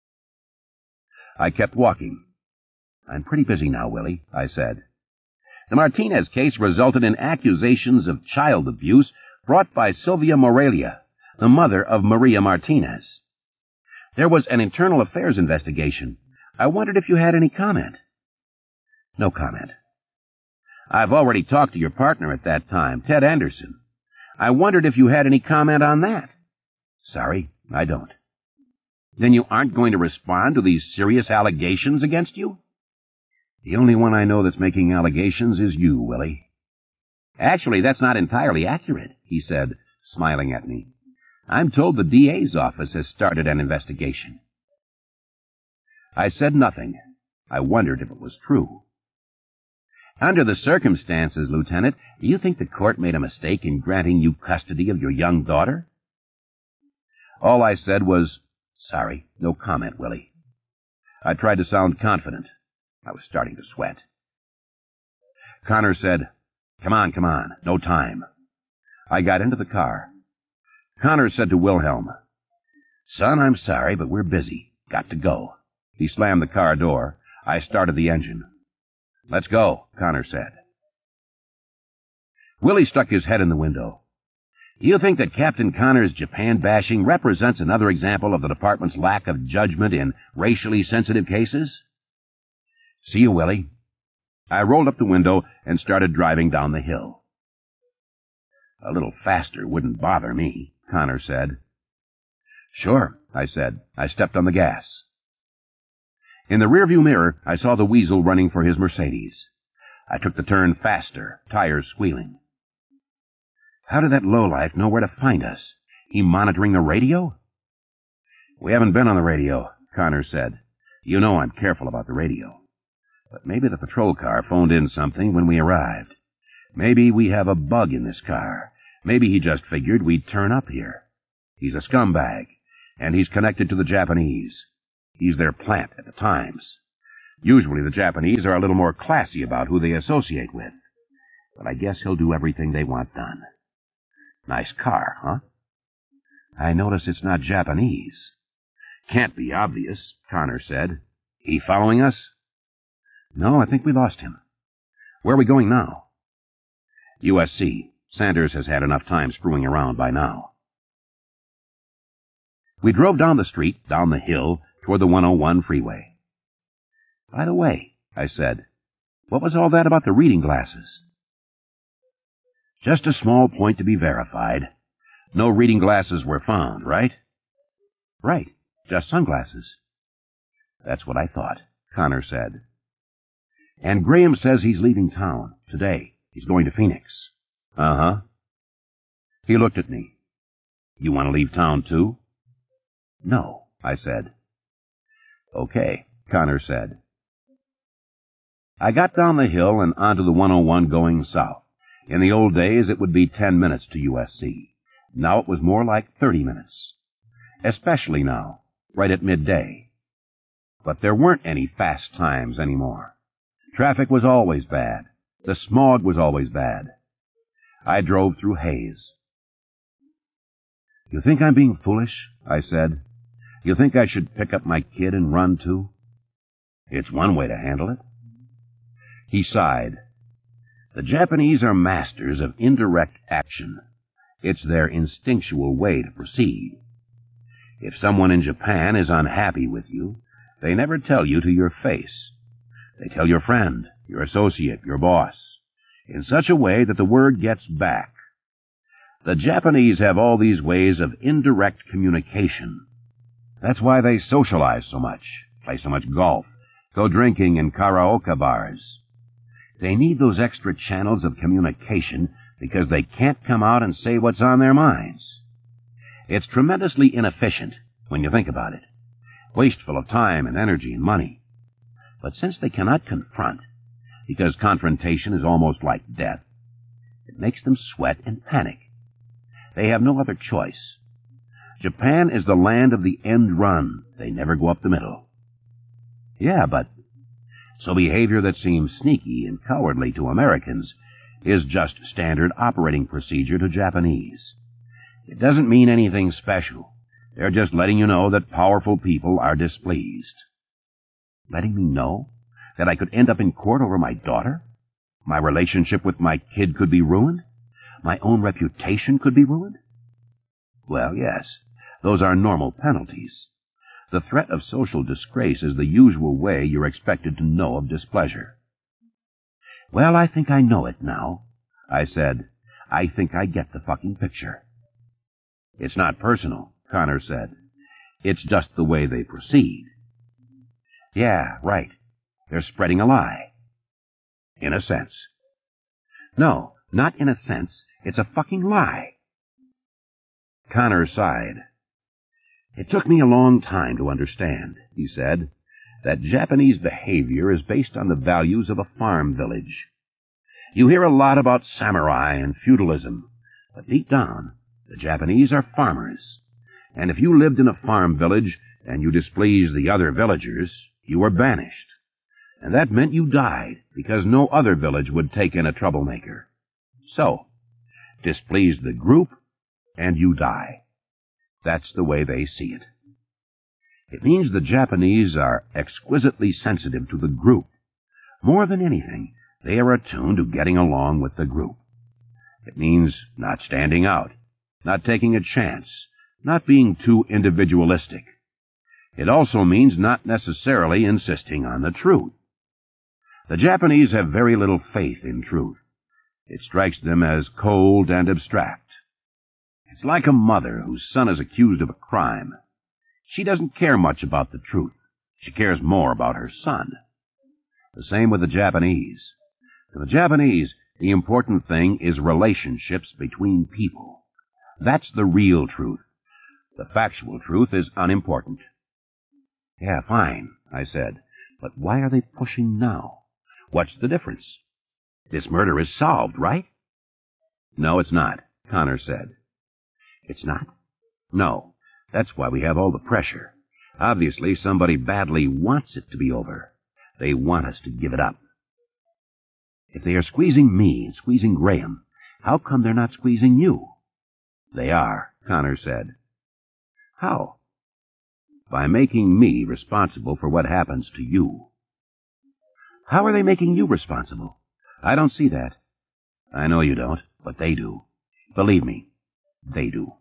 I kept walking. I'm pretty busy now, Willie, I said. The Martinez case resulted in accusations of child abuse brought by Sylvia Morelia, the mother of Maria Martinez. There was an internal affairs investigation. I wondered if you had any comment. No comment. I've already talked to your partner at that time, Ted Anderson. I wondered if you had any comment on that. Sorry, I don't. Then you aren't going to respond to these serious allegations against you? The only one I know that's making allegations is you, Willie. Actually, that's not entirely accurate, he said, smiling at me. I'm told the DA's office has started an investigation. I said nothing. I wondered if it was true. Under the circumstances, Lieutenant, do you think the court made a mistake in granting you custody of your young daughter? All I said was, sorry, no comment, Willie. I tried to sound confident. I was starting to sweat. Connor said, Come on, no time. I got into the car. Connor said to Wilhelm, Son, I'm sorry, but we're busy. Got to go. He slammed the car door. I started the engine. Let's go, Connor said. Willie stuck his head in the window. Do you think that Captain Connor's Japan bashing represents another example of the department's lack of judgment in racially sensitive cases? See you, Willie. I rolled up the window and started driving down the hill. A little faster wouldn't bother me, Connor said. Sure, I said. I stepped on the gas. In the rearview mirror, I saw the Weasel running for his Mercedes. I took the turn faster, tires squealing. How did that lowlife know where to find us? He monitoring the radio? We haven't been on the radio, Connor said. You know I'm careful about the radio. But maybe the patrol car phoned in something when we arrived. Maybe we have a bug in this car. Maybe he just figured we'd turn up here. He's a scumbag, and he's connected to the Japanese. He's their plant at the Times. Usually the Japanese are a little more classy about who they associate with. But I guess he'll do everything they want done. Nice car, huh? I notice it's not Japanese. Can't be obvious, Connor said. He following us? No, I think we lost him. Where are we going now? USC. Sanders has had enough time screwing around by now. We drove down the street, down the hill, toward the 101 freeway. By the way, I said, what was all that about the reading glasses? Just a small point to be verified. No reading glasses were found, right? Right, just sunglasses. That's what I thought, Connor said. And Graham says he's leaving town today. He's going to Phoenix. Uh-huh. He looked at me. You want to leave town, too? No, I said. Okay, Connor said. I got down the hill and onto the 101 going south. In the old days, it would be 10 minutes to USC. Now it was more like 30 minutes. Especially now, right at midday. But there weren't any fast times anymore. Traffic was always bad. The smog was always bad. I drove through haze. You think I'm being foolish? I said. You think I should pick up my kid and run, too? It's one way to handle it. He sighed. The Japanese are masters of indirect action. It's their instinctual way to proceed. If someone in Japan is unhappy with you, they never tell you to your face. They tell your friend, your associate, your boss, in such a way that the word gets back. The Japanese have all these ways of indirect communication. That's why they socialize so much, play so much golf, go drinking in karaoke bars. They need those extra channels of communication because they can't come out and say what's on their minds. It's tremendously inefficient when you think about it, wasteful of time and energy and money. But since they cannot confront, because confrontation is almost like death, it makes them sweat and panic. They have no other choice. Japan is the land of the end run. They never go up the middle. Yeah, but so behavior that seems sneaky and cowardly to Americans is just standard operating procedure to Japanese. It doesn't mean anything special. They're just letting you know that powerful people are displeased. Letting me know that I could end up in court over my daughter? My relationship with my kid could be ruined? My own reputation could be ruined? Well, yes, those are normal penalties. The threat of social disgrace is the usual way you're expected to know of displeasure. Well, I think I know it now, I said. I think I get the fucking picture. It's not personal, Connor said. It's just the way they proceed. Yeah, right. They're spreading a lie. In a sense. No, not in a sense. It's a fucking lie. Connor sighed. It took me a long time to understand, he said, that Japanese behavior is based on the values of a farm village. You hear a lot about samurai and feudalism, but deep down, the Japanese are farmers. And if you lived in a farm village and you displeased the other villagers, you were banished. And that meant you died, because no other village would take in a troublemaker. So, displease the group, and you die. That's the way they see it. It means the Japanese are exquisitely sensitive to the group. More than anything, they are attuned to getting along with the group. It means not standing out, not taking a chance, not being too individualistic. It also means not necessarily insisting on the truth. The Japanese have very little faith in truth. It strikes them as cold and abstract. It's like a mother whose son is accused of a crime. She doesn't care much about the truth. She cares more about her son. The same with the Japanese. To the Japanese, the important thing is relationships between people. That's the real truth. The factual truth is unimportant. Yeah, fine, I said. But why are they pushing now? What's the difference? This murder is solved, right? No, it's not, Connor said. It's not? No. That's why we have all the pressure. Obviously, somebody badly wants it to be over. They want us to give it up. If they are squeezing me and squeezing Graham, how come they're not squeezing you? They are, Connor said. How? By making me responsible for what happens to you. How are they making you responsible? I don't see that. I know you don't, but they do. Believe me, they do.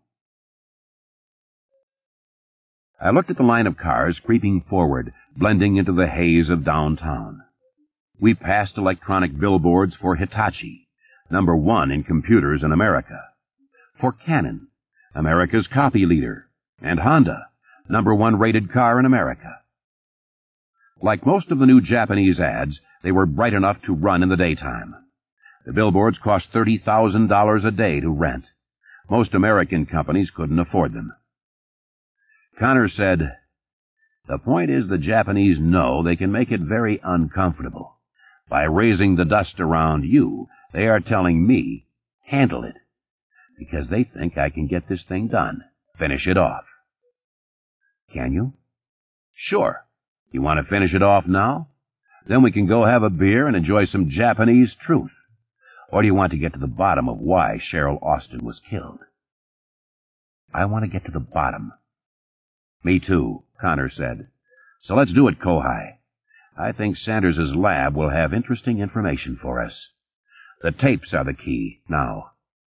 I looked at the line of cars creeping forward, blending into the haze of downtown. We passed electronic billboards for Hitachi, #1 in computers in America, for Canon, America's copy leader, and Honda, #1 rated car in America. Like most of the new Japanese ads, they were bright enough to run in the daytime. The billboards cost $30,000 a day to rent. Most American companies couldn't afford them. Connor said, "The point is the Japanese know they can make it very uncomfortable. By raising the dust around you, they are telling me, handle it, because they think I can get this thing done, finish it off." Can you? Sure. You want to finish it off now? Then we can go have a beer and enjoy some Japanese truth. Or do you want to get to the bottom of why Cheryl Austin was killed? I want to get to the bottom. Me too, Connor said. So let's do it, Kohai. I think Sanders' lab will have interesting information for us. The tapes are the key now.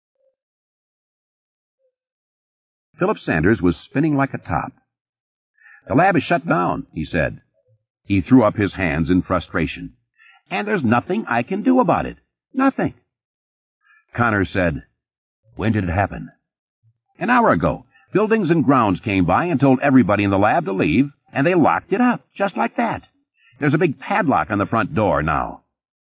Philip Sanders was spinning like a top. "The lab is shut down," he said. He threw up his hands in frustration. "And there's nothing I can do about it. Nothing." Connor said, "When did it happen?" "An hour ago. Buildings and Grounds came by and told everybody in the lab to leave, and they locked it up, just like that. There's a big padlock on the front door now."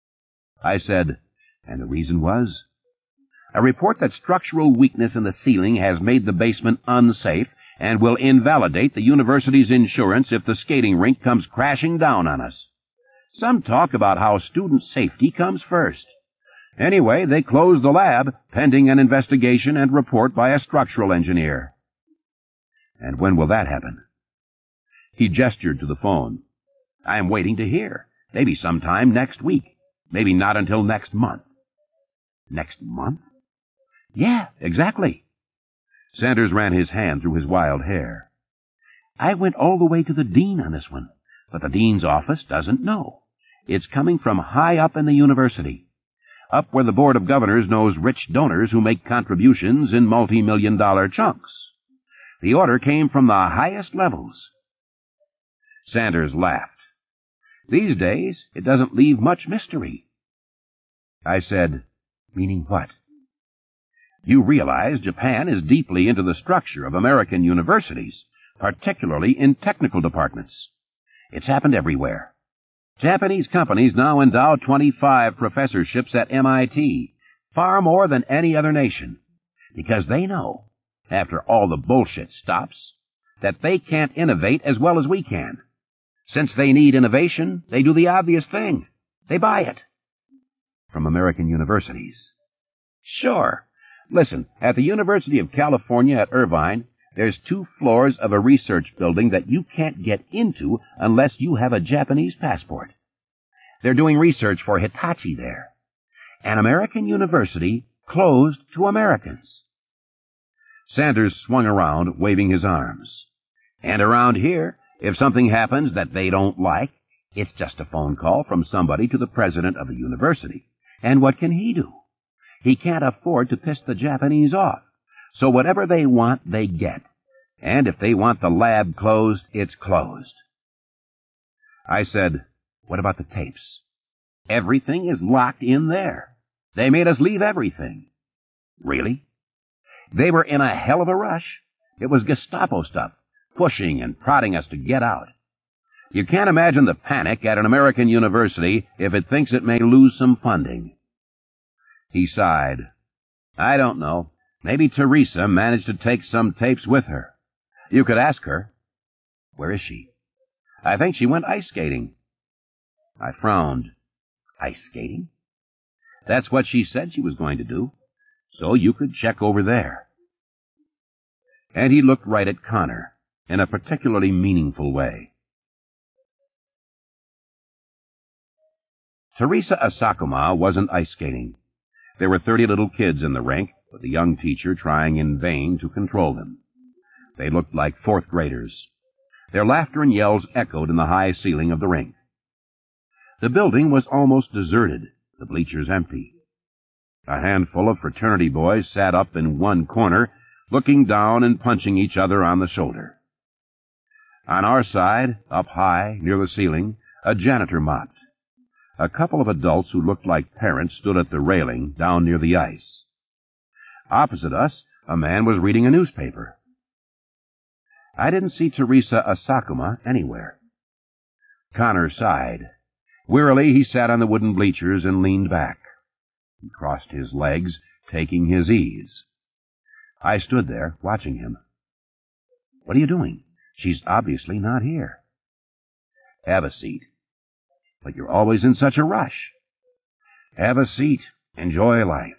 I said, "And the reason was?" "A report that structural weakness in the ceiling has made the basement unsafe and will invalidate the university's insurance if the skating rink comes crashing down on us. Some talk about how student safety comes first. Anyway, they closed the lab, pending an investigation and report by a structural engineer." "And when will that happen?" He gestured to the phone. "I am waiting to hear. Maybe sometime next week. Maybe not until next month." Next month? "Yeah, exactly." Sanders ran his hand through his wild hair. "I went all the way to the dean on this one, but the dean's office doesn't know. It's coming from high up in the university. Up where the Board of Governors knows rich donors who make contributions in multi-million-dollar chunks. The order came from the highest levels." Sanders laughed. "These days, it doesn't leave much mystery." I said, "Meaning what?" "You realize Japan is deeply into the structure of American universities, particularly in technical departments. It's happened everywhere. Japanese companies now endow 25 professorships at MIT, far more than any other nation, because they know, after all the bullshit stops, that they can't innovate as well as we can. Since they need innovation, they do the obvious thing. They buy it." "From American universities?" "Sure. Listen, at the University of California at Irvine, there's 2 floors of a research building that you can't get into unless you have a Japanese passport. They're doing research for Hitachi there. An American university closed to Americans." Sanders swung around, waving his arms. "And around here, if something happens that they don't like, it's just a phone call from somebody to the president of the university. And what can he do? He can't afford to piss the Japanese off. So whatever they want, they get. And if they want the lab closed, it's closed." I said, "What about the tapes?" "Everything is locked in there. They made us leave everything." "Really?" "They were in a hell of a rush. It was Gestapo stuff, pushing and prodding us to get out. You can't imagine the panic at an American university if it thinks it may lose some funding." He sighed. "I don't know. Maybe Teresa managed to take some tapes with her. You could ask her." "Where is she?" "I think she went ice skating." I frowned. "Ice skating?" That's what she said she was going to do. So you could check over there. And he looked right at Connor in a particularly meaningful way. Teresa Asakuma wasn't ice skating. There were 30 little kids in the rink, with the young teacher trying in vain to control them. They looked like fourth graders. Their laughter and yells echoed in the high ceiling of the rink. The building was almost deserted, the bleachers empty. A handful of fraternity boys sat up in one corner, looking down and punching each other on the shoulder. On our side, up high, near the ceiling, a janitor mopped. A couple of adults who looked like parents stood at the railing down near the ice. Opposite us, a man was reading a newspaper. I didn't see Teresa Asakuma anywhere. Connor sighed. Wearily, he sat on the wooden bleachers and leaned back. He crossed his legs, taking his ease. I stood there, watching him. What are you doing? She's obviously not here. Have a seat. But you're always in such a rush. Have a seat. Enjoy life.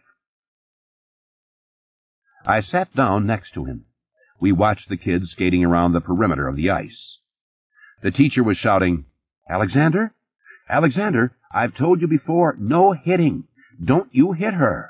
I sat down next to him. We watched the kids skating around the perimeter of the ice. The teacher was shouting, "Alexander? Alexander, I've told you before, no hitting. Don't you hit her."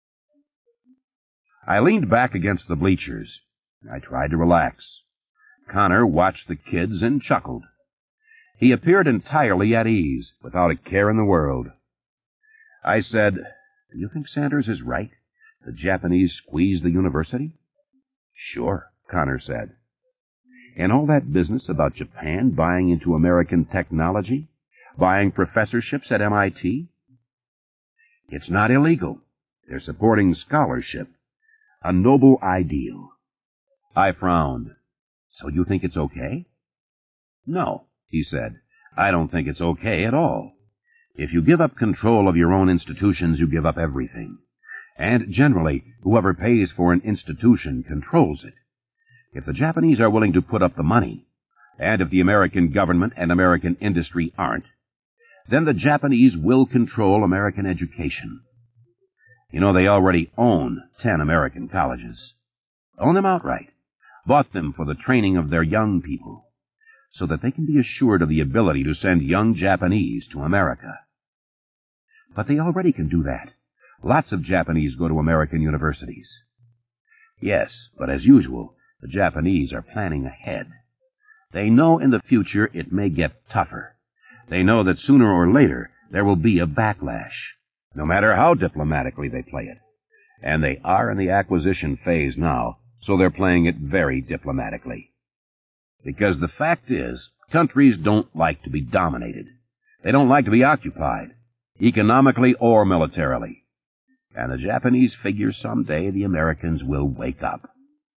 I leaned back against the bleachers. I tried to relax. Connor watched the kids and chuckled. He appeared entirely at ease, without a care in the world. I said, "Do you think Sanders is right? The Japanese squeezed the university?" "Sure," Connor said. "And all that business about Japan buying into American technology? Buying professorships at MIT? It's not illegal. They're supporting scholarship. A noble ideal." I frowned. "So you think it's okay?" "No," he said. "I don't think it's okay at all. If you give up control of your own institutions, you give up everything. And generally, whoever pays for an institution controls it. If the Japanese are willing to put up the money, and if the American government and American industry aren't, then the Japanese will control American education. You know, they already own 10 American colleges. Own them outright. Bought them for the training of their young people, so that they can be assured of the ability to send young Japanese to America. But they already can do that. Lots of Japanese go to American universities." "Yes, but as usual, the Japanese are planning ahead. They know in the future it may get tougher. They know that sooner or later there will be a backlash, no matter how diplomatically they play it. And they are in the acquisition phase now, so they're playing it very diplomatically. Because the fact is, countries don't like to be dominated. They don't like to be occupied, economically or militarily. And the Japanese figure someday the Americans will wake up."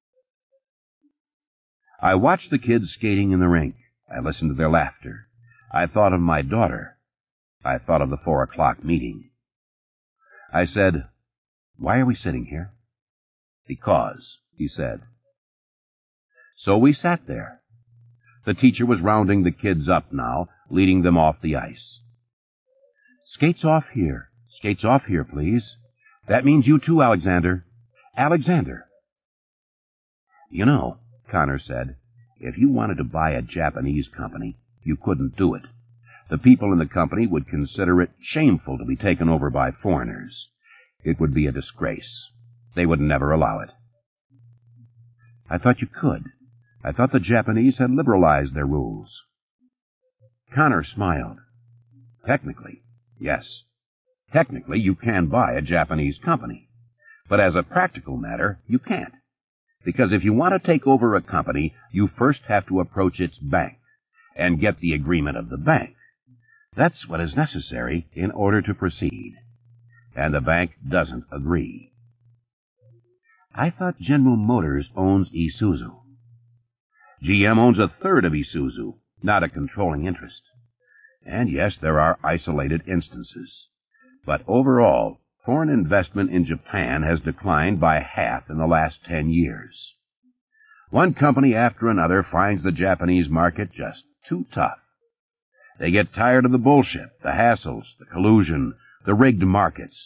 I watched the kids skating in the rink. I listened to their laughter. I thought of my daughter. I thought of the 4 o'clock meeting. I said, "Why are we sitting here?" "Because," he said. So we sat there. The teacher was rounding the kids up now, leading them off the ice. "Skates off here. Skates off here, please. That means you too, Alexander. Alexander." "You know," Connor said, "if you wanted to buy a Japanese company, you couldn't do it. The people in the company would consider it shameful to be taken over by foreigners. It would be a disgrace. They would never allow it." "I thought you could. I thought the Japanese had liberalized their rules." Connor smiled. "Technically, yes. Technically, you can buy a Japanese company. But as a practical matter, you can't. Because if you want to take over a company, you first have to approach its bank and get the agreement of the bank. That's what is necessary in order to proceed. And the bank doesn't agree." "I thought General Motors owns Isuzu." "GM owns a third of Isuzu, not a controlling interest. And yes, there are isolated instances. But overall, foreign investment in Japan has declined by half in the last 10 years. One company after another finds the Japanese market just too tough. They get tired of the bullshit, the hassles, the collusion, the rigged markets,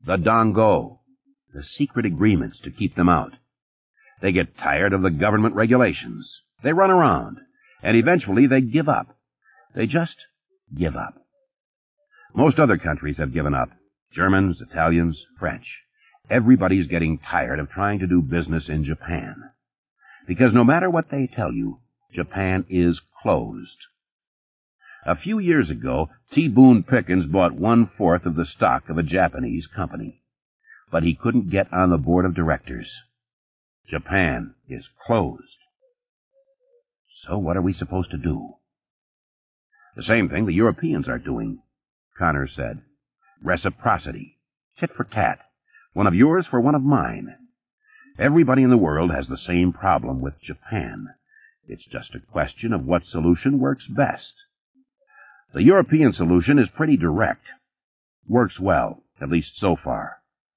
The Dango. The secret agreements to keep them out. They get tired of the government regulations. They run around, and eventually they give up. They just give up. Most other countries have given up. Germans, Italians, French. Everybody's getting tired of trying to do business in Japan. Because no matter what they tell you, Japan is closed. A few years ago, T. Boone Pickens bought 1/4 of the stock of a Japanese company. But he couldn't get on the board of directors. Japan is closed. So what are we supposed to do? The same thing the Europeans are doing, Connor said. Reciprocity. Tit for tat. One of yours for one of mine. Everybody in the world has the same problem with Japan. It's just a question of what solution works best. The European solution is pretty direct. Works well, at least so far.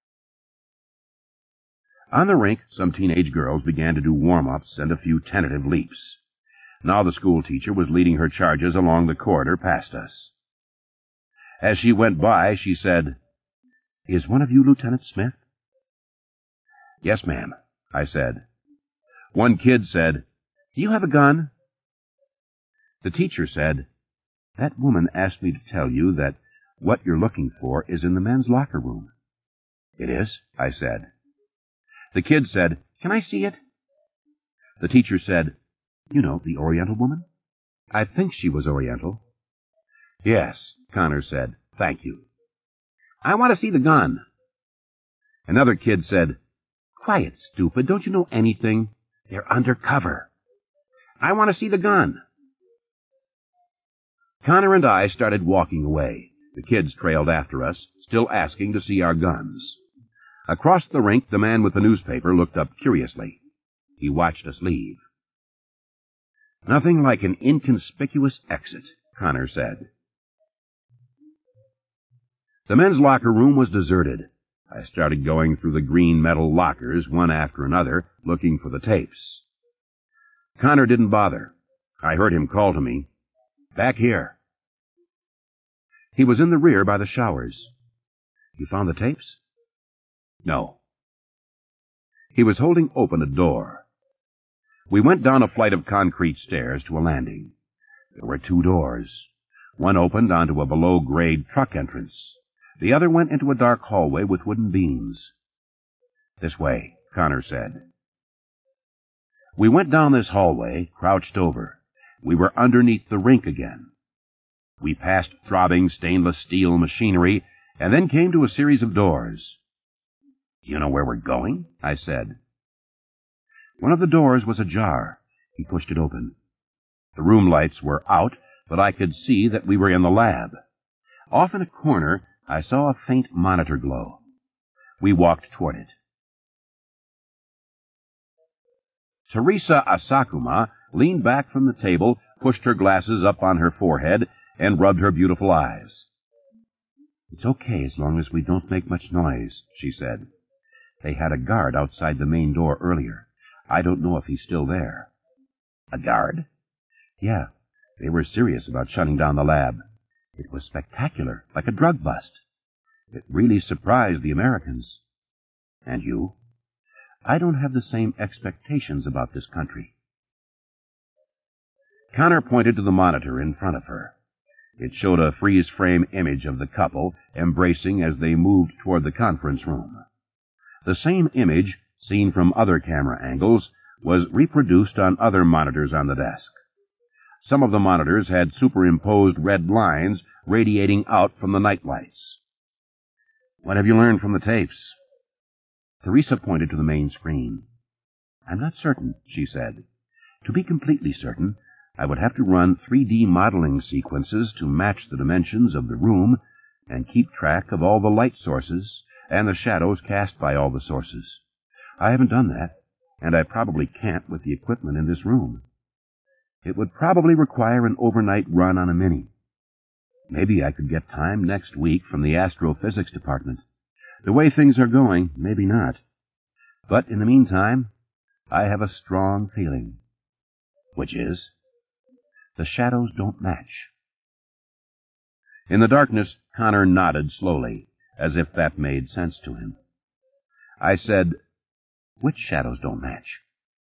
On the rink, some teenage girls began to do warm-ups and a few tentative leaps. Now the schoolteacher was leading her charges along the corridor past us. As she went by, she said, "Is one of you Lieutenant Smith?" "Yes, ma'am," I said. One kid said, "Do you have a gun?" The teacher said, "That woman asked me to tell you that what you're looking for is in the men's locker room." "It is?" I said. The kid said, "Can I see it?" The teacher said, "You know, the Oriental woman?" I think she was Oriental. "Yes," Connor said. "Thank you." "I want to see the gun." Another kid said, "Quiet, stupid. Don't you know anything? They're undercover." "I want to see the gun." Connor and I started walking away. The kids trailed after us, still asking to see our guns. Across the rink, the man with the newspaper looked up curiously. He watched us leave. "Nothing like an inconspicuous exit," Connor said. The men's locker room was deserted. I started going through the green metal lockers, one after another, looking for the tapes. Connor didn't bother. I heard him call to me, "Back here." He was in the rear by the showers. "You found the tapes?" "No." He was holding open a door. We went down a flight of concrete stairs to a landing. There were 2 doors. One opened onto a below-grade truck entrance. The other went into a dark hallway with wooden beams. "This way," Connor said. We went down this hallway, crouched over. We were underneath the rink again. We passed throbbing stainless steel machinery, and then came to a series of doors. "Do you know where we're going?" I said. One of the doors was ajar. He pushed it open. The room lights were out, but I could see that we were in the lab. Off in a corner, I saw a faint monitor glow. We walked toward it. Teresa Asakuma leaned back from the table, pushed her glasses up on her forehead, and rubbed her beautiful eyes. "It's okay as long as we don't make much noise," she said. "They had a guard outside the main door earlier. I don't know if he's still there." "A guard?" "Yeah. They were serious about shutting down the lab. It was spectacular, like a drug bust. It really surprised the Americans." "And you?" "I don't have the same expectations about this country." Connor pointed to the monitor in front of her. It showed a freeze-frame image of the couple embracing as they moved toward the conference room. The same image, seen from other camera angles, was reproduced on other monitors on the desk. Some of the monitors had superimposed red lines radiating out from the night lights. "What have you learned from the tapes?" Teresa pointed to the main screen. "I'm not certain," she said. "To be completely certain, I would have to run 3D modeling sequences to match the dimensions of the room and keep track of all the light sources and the shadows cast by all the sources. I haven't done that, and I probably can't with the equipment in this room. It would probably require an overnight run on a Mini. Maybe I could get time next week from the astrophysics department. The way things are going, maybe not. But in the meantime, I have a strong feeling." "Which is?" "The shadows don't match." In the darkness, Connor nodded slowly, as if that made sense to him. I said, "Which shadows don't match?"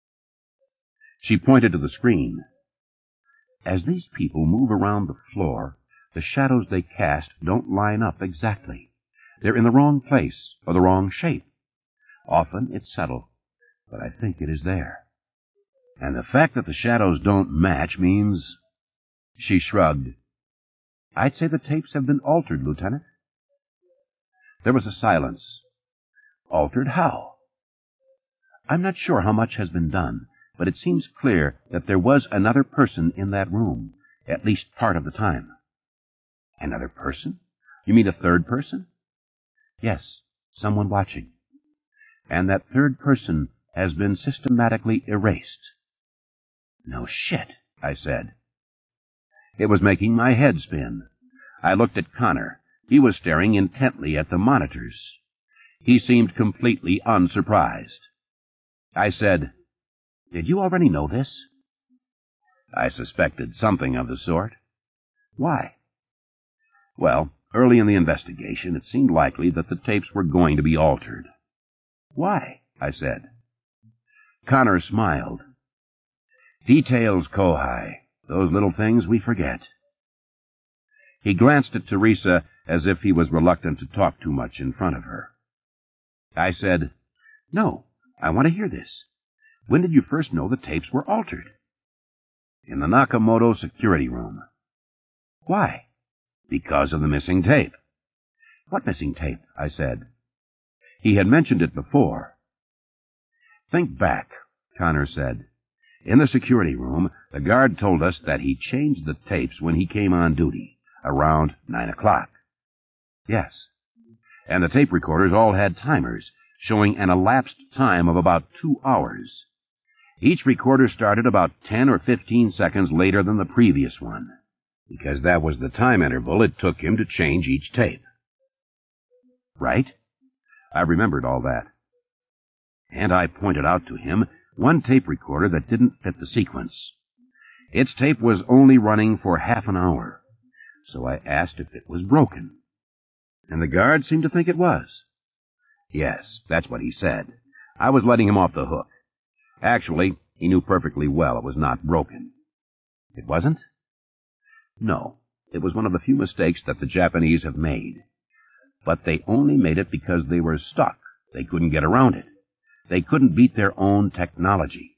She pointed to the screen. "As these people move around the floor, the shadows they cast don't line up exactly. They're in the wrong place or the wrong shape. Often it's subtle, but I think it is there. And the fact that the shadows don't match means—" She shrugged. "I'd say the tapes have been altered, Lieutenant." There was a silence. "Altered how?" "I'm not sure how much has been done, but it seems clear that there was another person in that room, at least part of the time." "Another person? You mean a third person?" "Yes, someone watching. And that third person has been systematically erased." "No shit," I said. It was making my head spin. I looked at Connor. He was staring intently at the monitors. He seemed completely unsurprised. I said, "Did you already know this?" "I suspected something of the sort." "Why?" "Well, early in the investigation, it seemed likely that the tapes were going to be altered." "Why?" I said. Connor smiled. "Details, Kohai. Those little things we forget." He glanced at Teresa as if he was reluctant to talk too much in front of her. I said, "No, I want to hear this. When did you first know the tapes were altered?" "In the Nakamoto security room." "Why?" "Because of the missing tape." "What missing tape?" I said. He had mentioned it before. "Think back," Connor said. "In the security room, the guard told us that he changed the tapes when he came on duty, around 9 o'clock. "Yes." "And the tape recorders all had timers, showing an elapsed time of about 2 hours. Each recorder started about 10 or 15 seconds later than the previous one, because that was the time interval it took him to change each tape." "Right?" I remembered all that. And I pointed out to him one tape recorder that didn't fit the sequence. Its tape was only running for half an hour, so I asked if it was broken. And the guard seemed to think it was. Yes, that's what he said. I was letting him off the hook. Actually, he knew perfectly well it was not broken. It wasn't? No, it was one of the few mistakes that the Japanese have made. But they only made it because they were stuck. They couldn't get around it. They couldn't beat their own technology.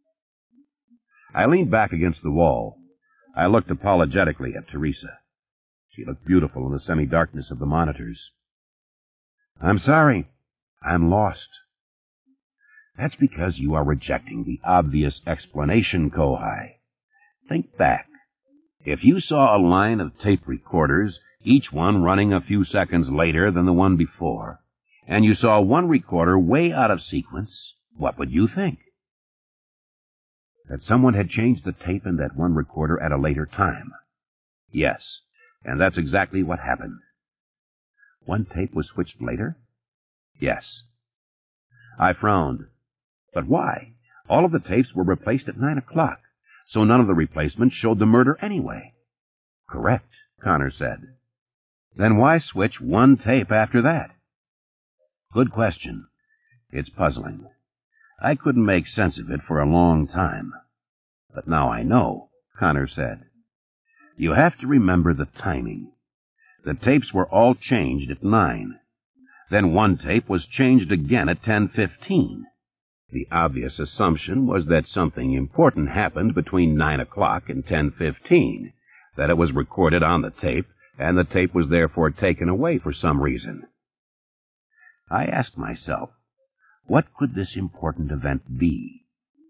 I leaned back against the wall. I looked apologetically at Teresa. She looked beautiful in the semi-darkness of the monitors. "I'm sorry. I'm lost." "That's because you are rejecting the obvious explanation, Kohai. Think back. If you saw a line of tape recorders, each one running a few seconds later than the one before, and you saw one recorder way out of sequence, what would you think?" "That someone had changed the tape in that one recorder at a later time." "Yes, and that's exactly what happened." "One tape was switched later?" "Yes." I frowned. "But why? All of the tapes were replaced at 9 o'clock, so none of the replacements showed the murder anyway." "Correct," Connor said. "Then why switch one tape after that?" "Good question. It's puzzling. I couldn't make sense of it for a long time. But now I know," Connor said. "You have to remember the timing. The tapes were all changed at 9. Then one tape was changed again at 10:15. The obvious assumption was that something important happened between 9 o'clock and 10:15, that it was recorded on the tape, and the tape was therefore taken away for some reason. I asked myself, what could this important event be?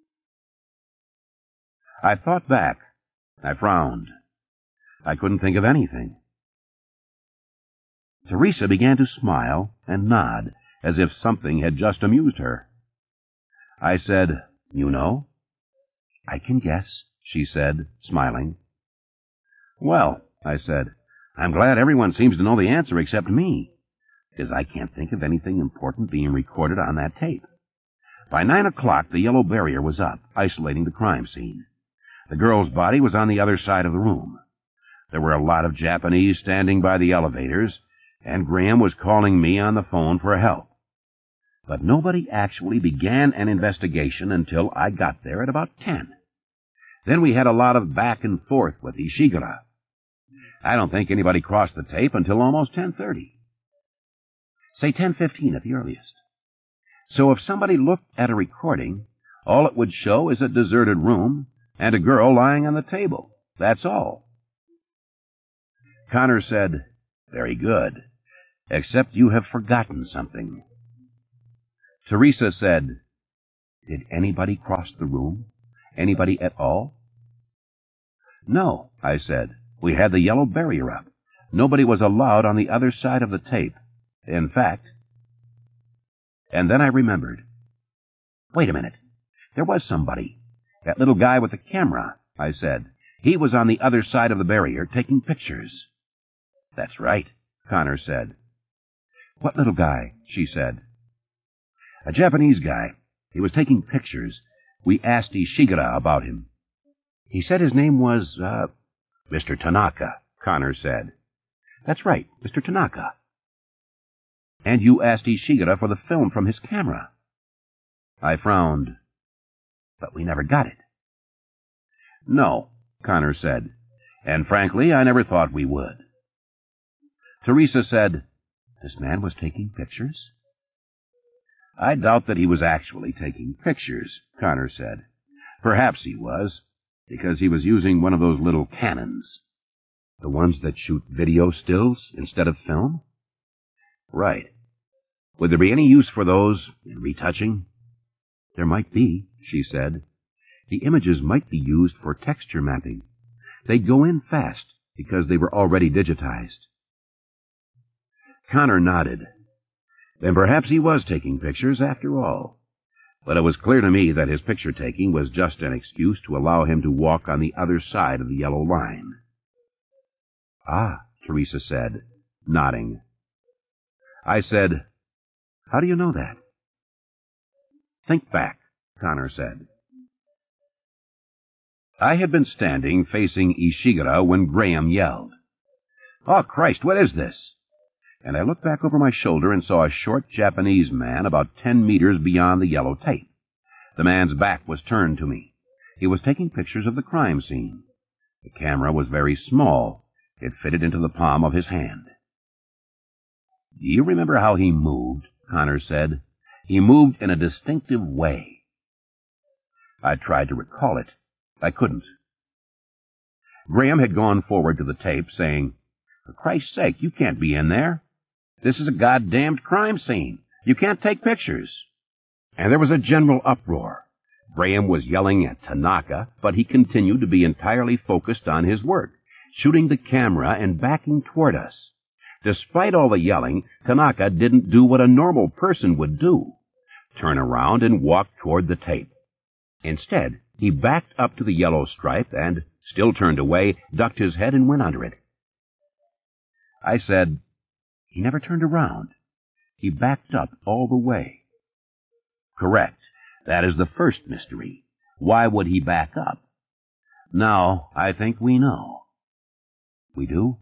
I thought back. I frowned. I couldn't think of anything. Teresa began to smile and nod, as if something had just amused her. I said, "You know?" "I can guess," she said, smiling. "Well," I said, "I'm glad everyone seems to know the answer except me, because I can't think of anything important being recorded on that tape." By 9 o'clock, the yellow barrier was up, isolating the crime scene. The girl's body was on the other side of the room. There were a lot of Japanese standing by the elevators, and Graham was calling me on the phone for help. But nobody actually began an investigation until I got there at about 10. Then we had a lot of back and forth with Ishiguro. I don't think anybody crossed the tape until almost 10:30. Say 10:15 at the earliest. So if somebody looked at a recording, all it would show is a deserted room and a girl lying on the table. That's all. Connor said, "Very good, except you have forgotten something." Teresa said, "Did anybody cross the room? Anybody at all?" "No," I said. "We had the yellow barrier up. Nobody was allowed on the other side of the tape. In fact..." And then I remembered. "Wait a minute. There was somebody. That little guy with the camera," I said. "He was on the other side of the barrier taking pictures." "That's right," Connor said. "What little guy?" she said. "A Japanese guy. He was taking pictures. We asked Ishiguro about him. He said his name was, Mr. Tanaka," Connor said. "That's right, Mr. Tanaka." "And you asked Ishiguro for the film from his camera." I frowned. "But we never got it." "No," Connor said, "and frankly, I never thought we would." Teresa said, "This man was taking pictures?" "I doubt that he was actually taking pictures," Connor said. "Perhaps he was, because he was using one of those little cannons." "The ones that shoot video stills instead of film?" "Right. Would there be any use for those in retouching?" "There might be," she said. "The images might be used for texture mapping. They'd go in fast because they were already digitized." Connor nodded. Then perhaps he was taking pictures after all. But it was clear to me that his picture-taking was just an excuse to allow him to walk on the other side of the yellow line. "Ah," Teresa said, nodding. I said, "How do you know that?" "Think back," Connor said. I had been standing facing Ishiguro when Graham yelled, "Oh, Christ, what is this?" And I looked back over my shoulder and saw a short Japanese man about 10 meters beyond the yellow tape. The man's back was turned to me. He was taking pictures of the crime scene. The camera was very small. It fitted into the palm of his hand. "Do you remember how he moved?" Connor said. "He moved in a distinctive way." I tried to recall it. I couldn't. Graham had gone forward to the tape, saying, "For Christ's sake, you can't be in there. This is a goddamned crime scene. You can't take pictures." And there was a general uproar. Graham was yelling at Tanaka, but he continued to be entirely focused on his work, shooting the camera and backing toward us. Despite all the yelling, Tanaka didn't do what a normal person would do: turn around and walk toward the tape. Instead, he backed up to the yellow stripe and, still turned away, ducked his head and went under it. I said, "He never turned around. He backed up all the way." "Correct. That is the first mystery. Why would he back up? Now, I think we know." "We do?"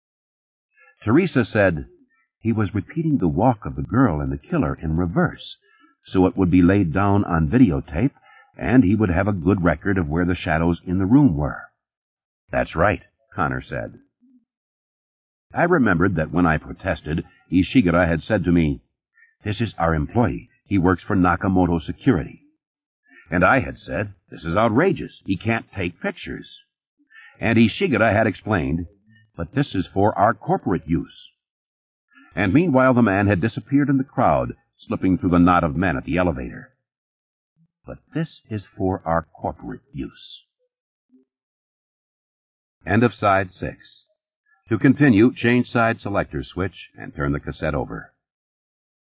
Teresa said, "He was repeating the walk of the girl and the killer in reverse, so it would be laid down on videotape, and he would have a good record of where the shadows in the room were." "That's right," Connor said. I remembered that when I protested, Ishiguro had said to me, "This is our employee. He works for Nakamoto Security." And I had said, "This is outrageous. He can't take pictures." And Ishiguro had explained, "But this is for our corporate use." And meanwhile the man had disappeared in the crowd, slipping through the knot of men at the elevator. "But this is for our corporate use." End of side 6. To continue, change side selector switch and turn the cassette over.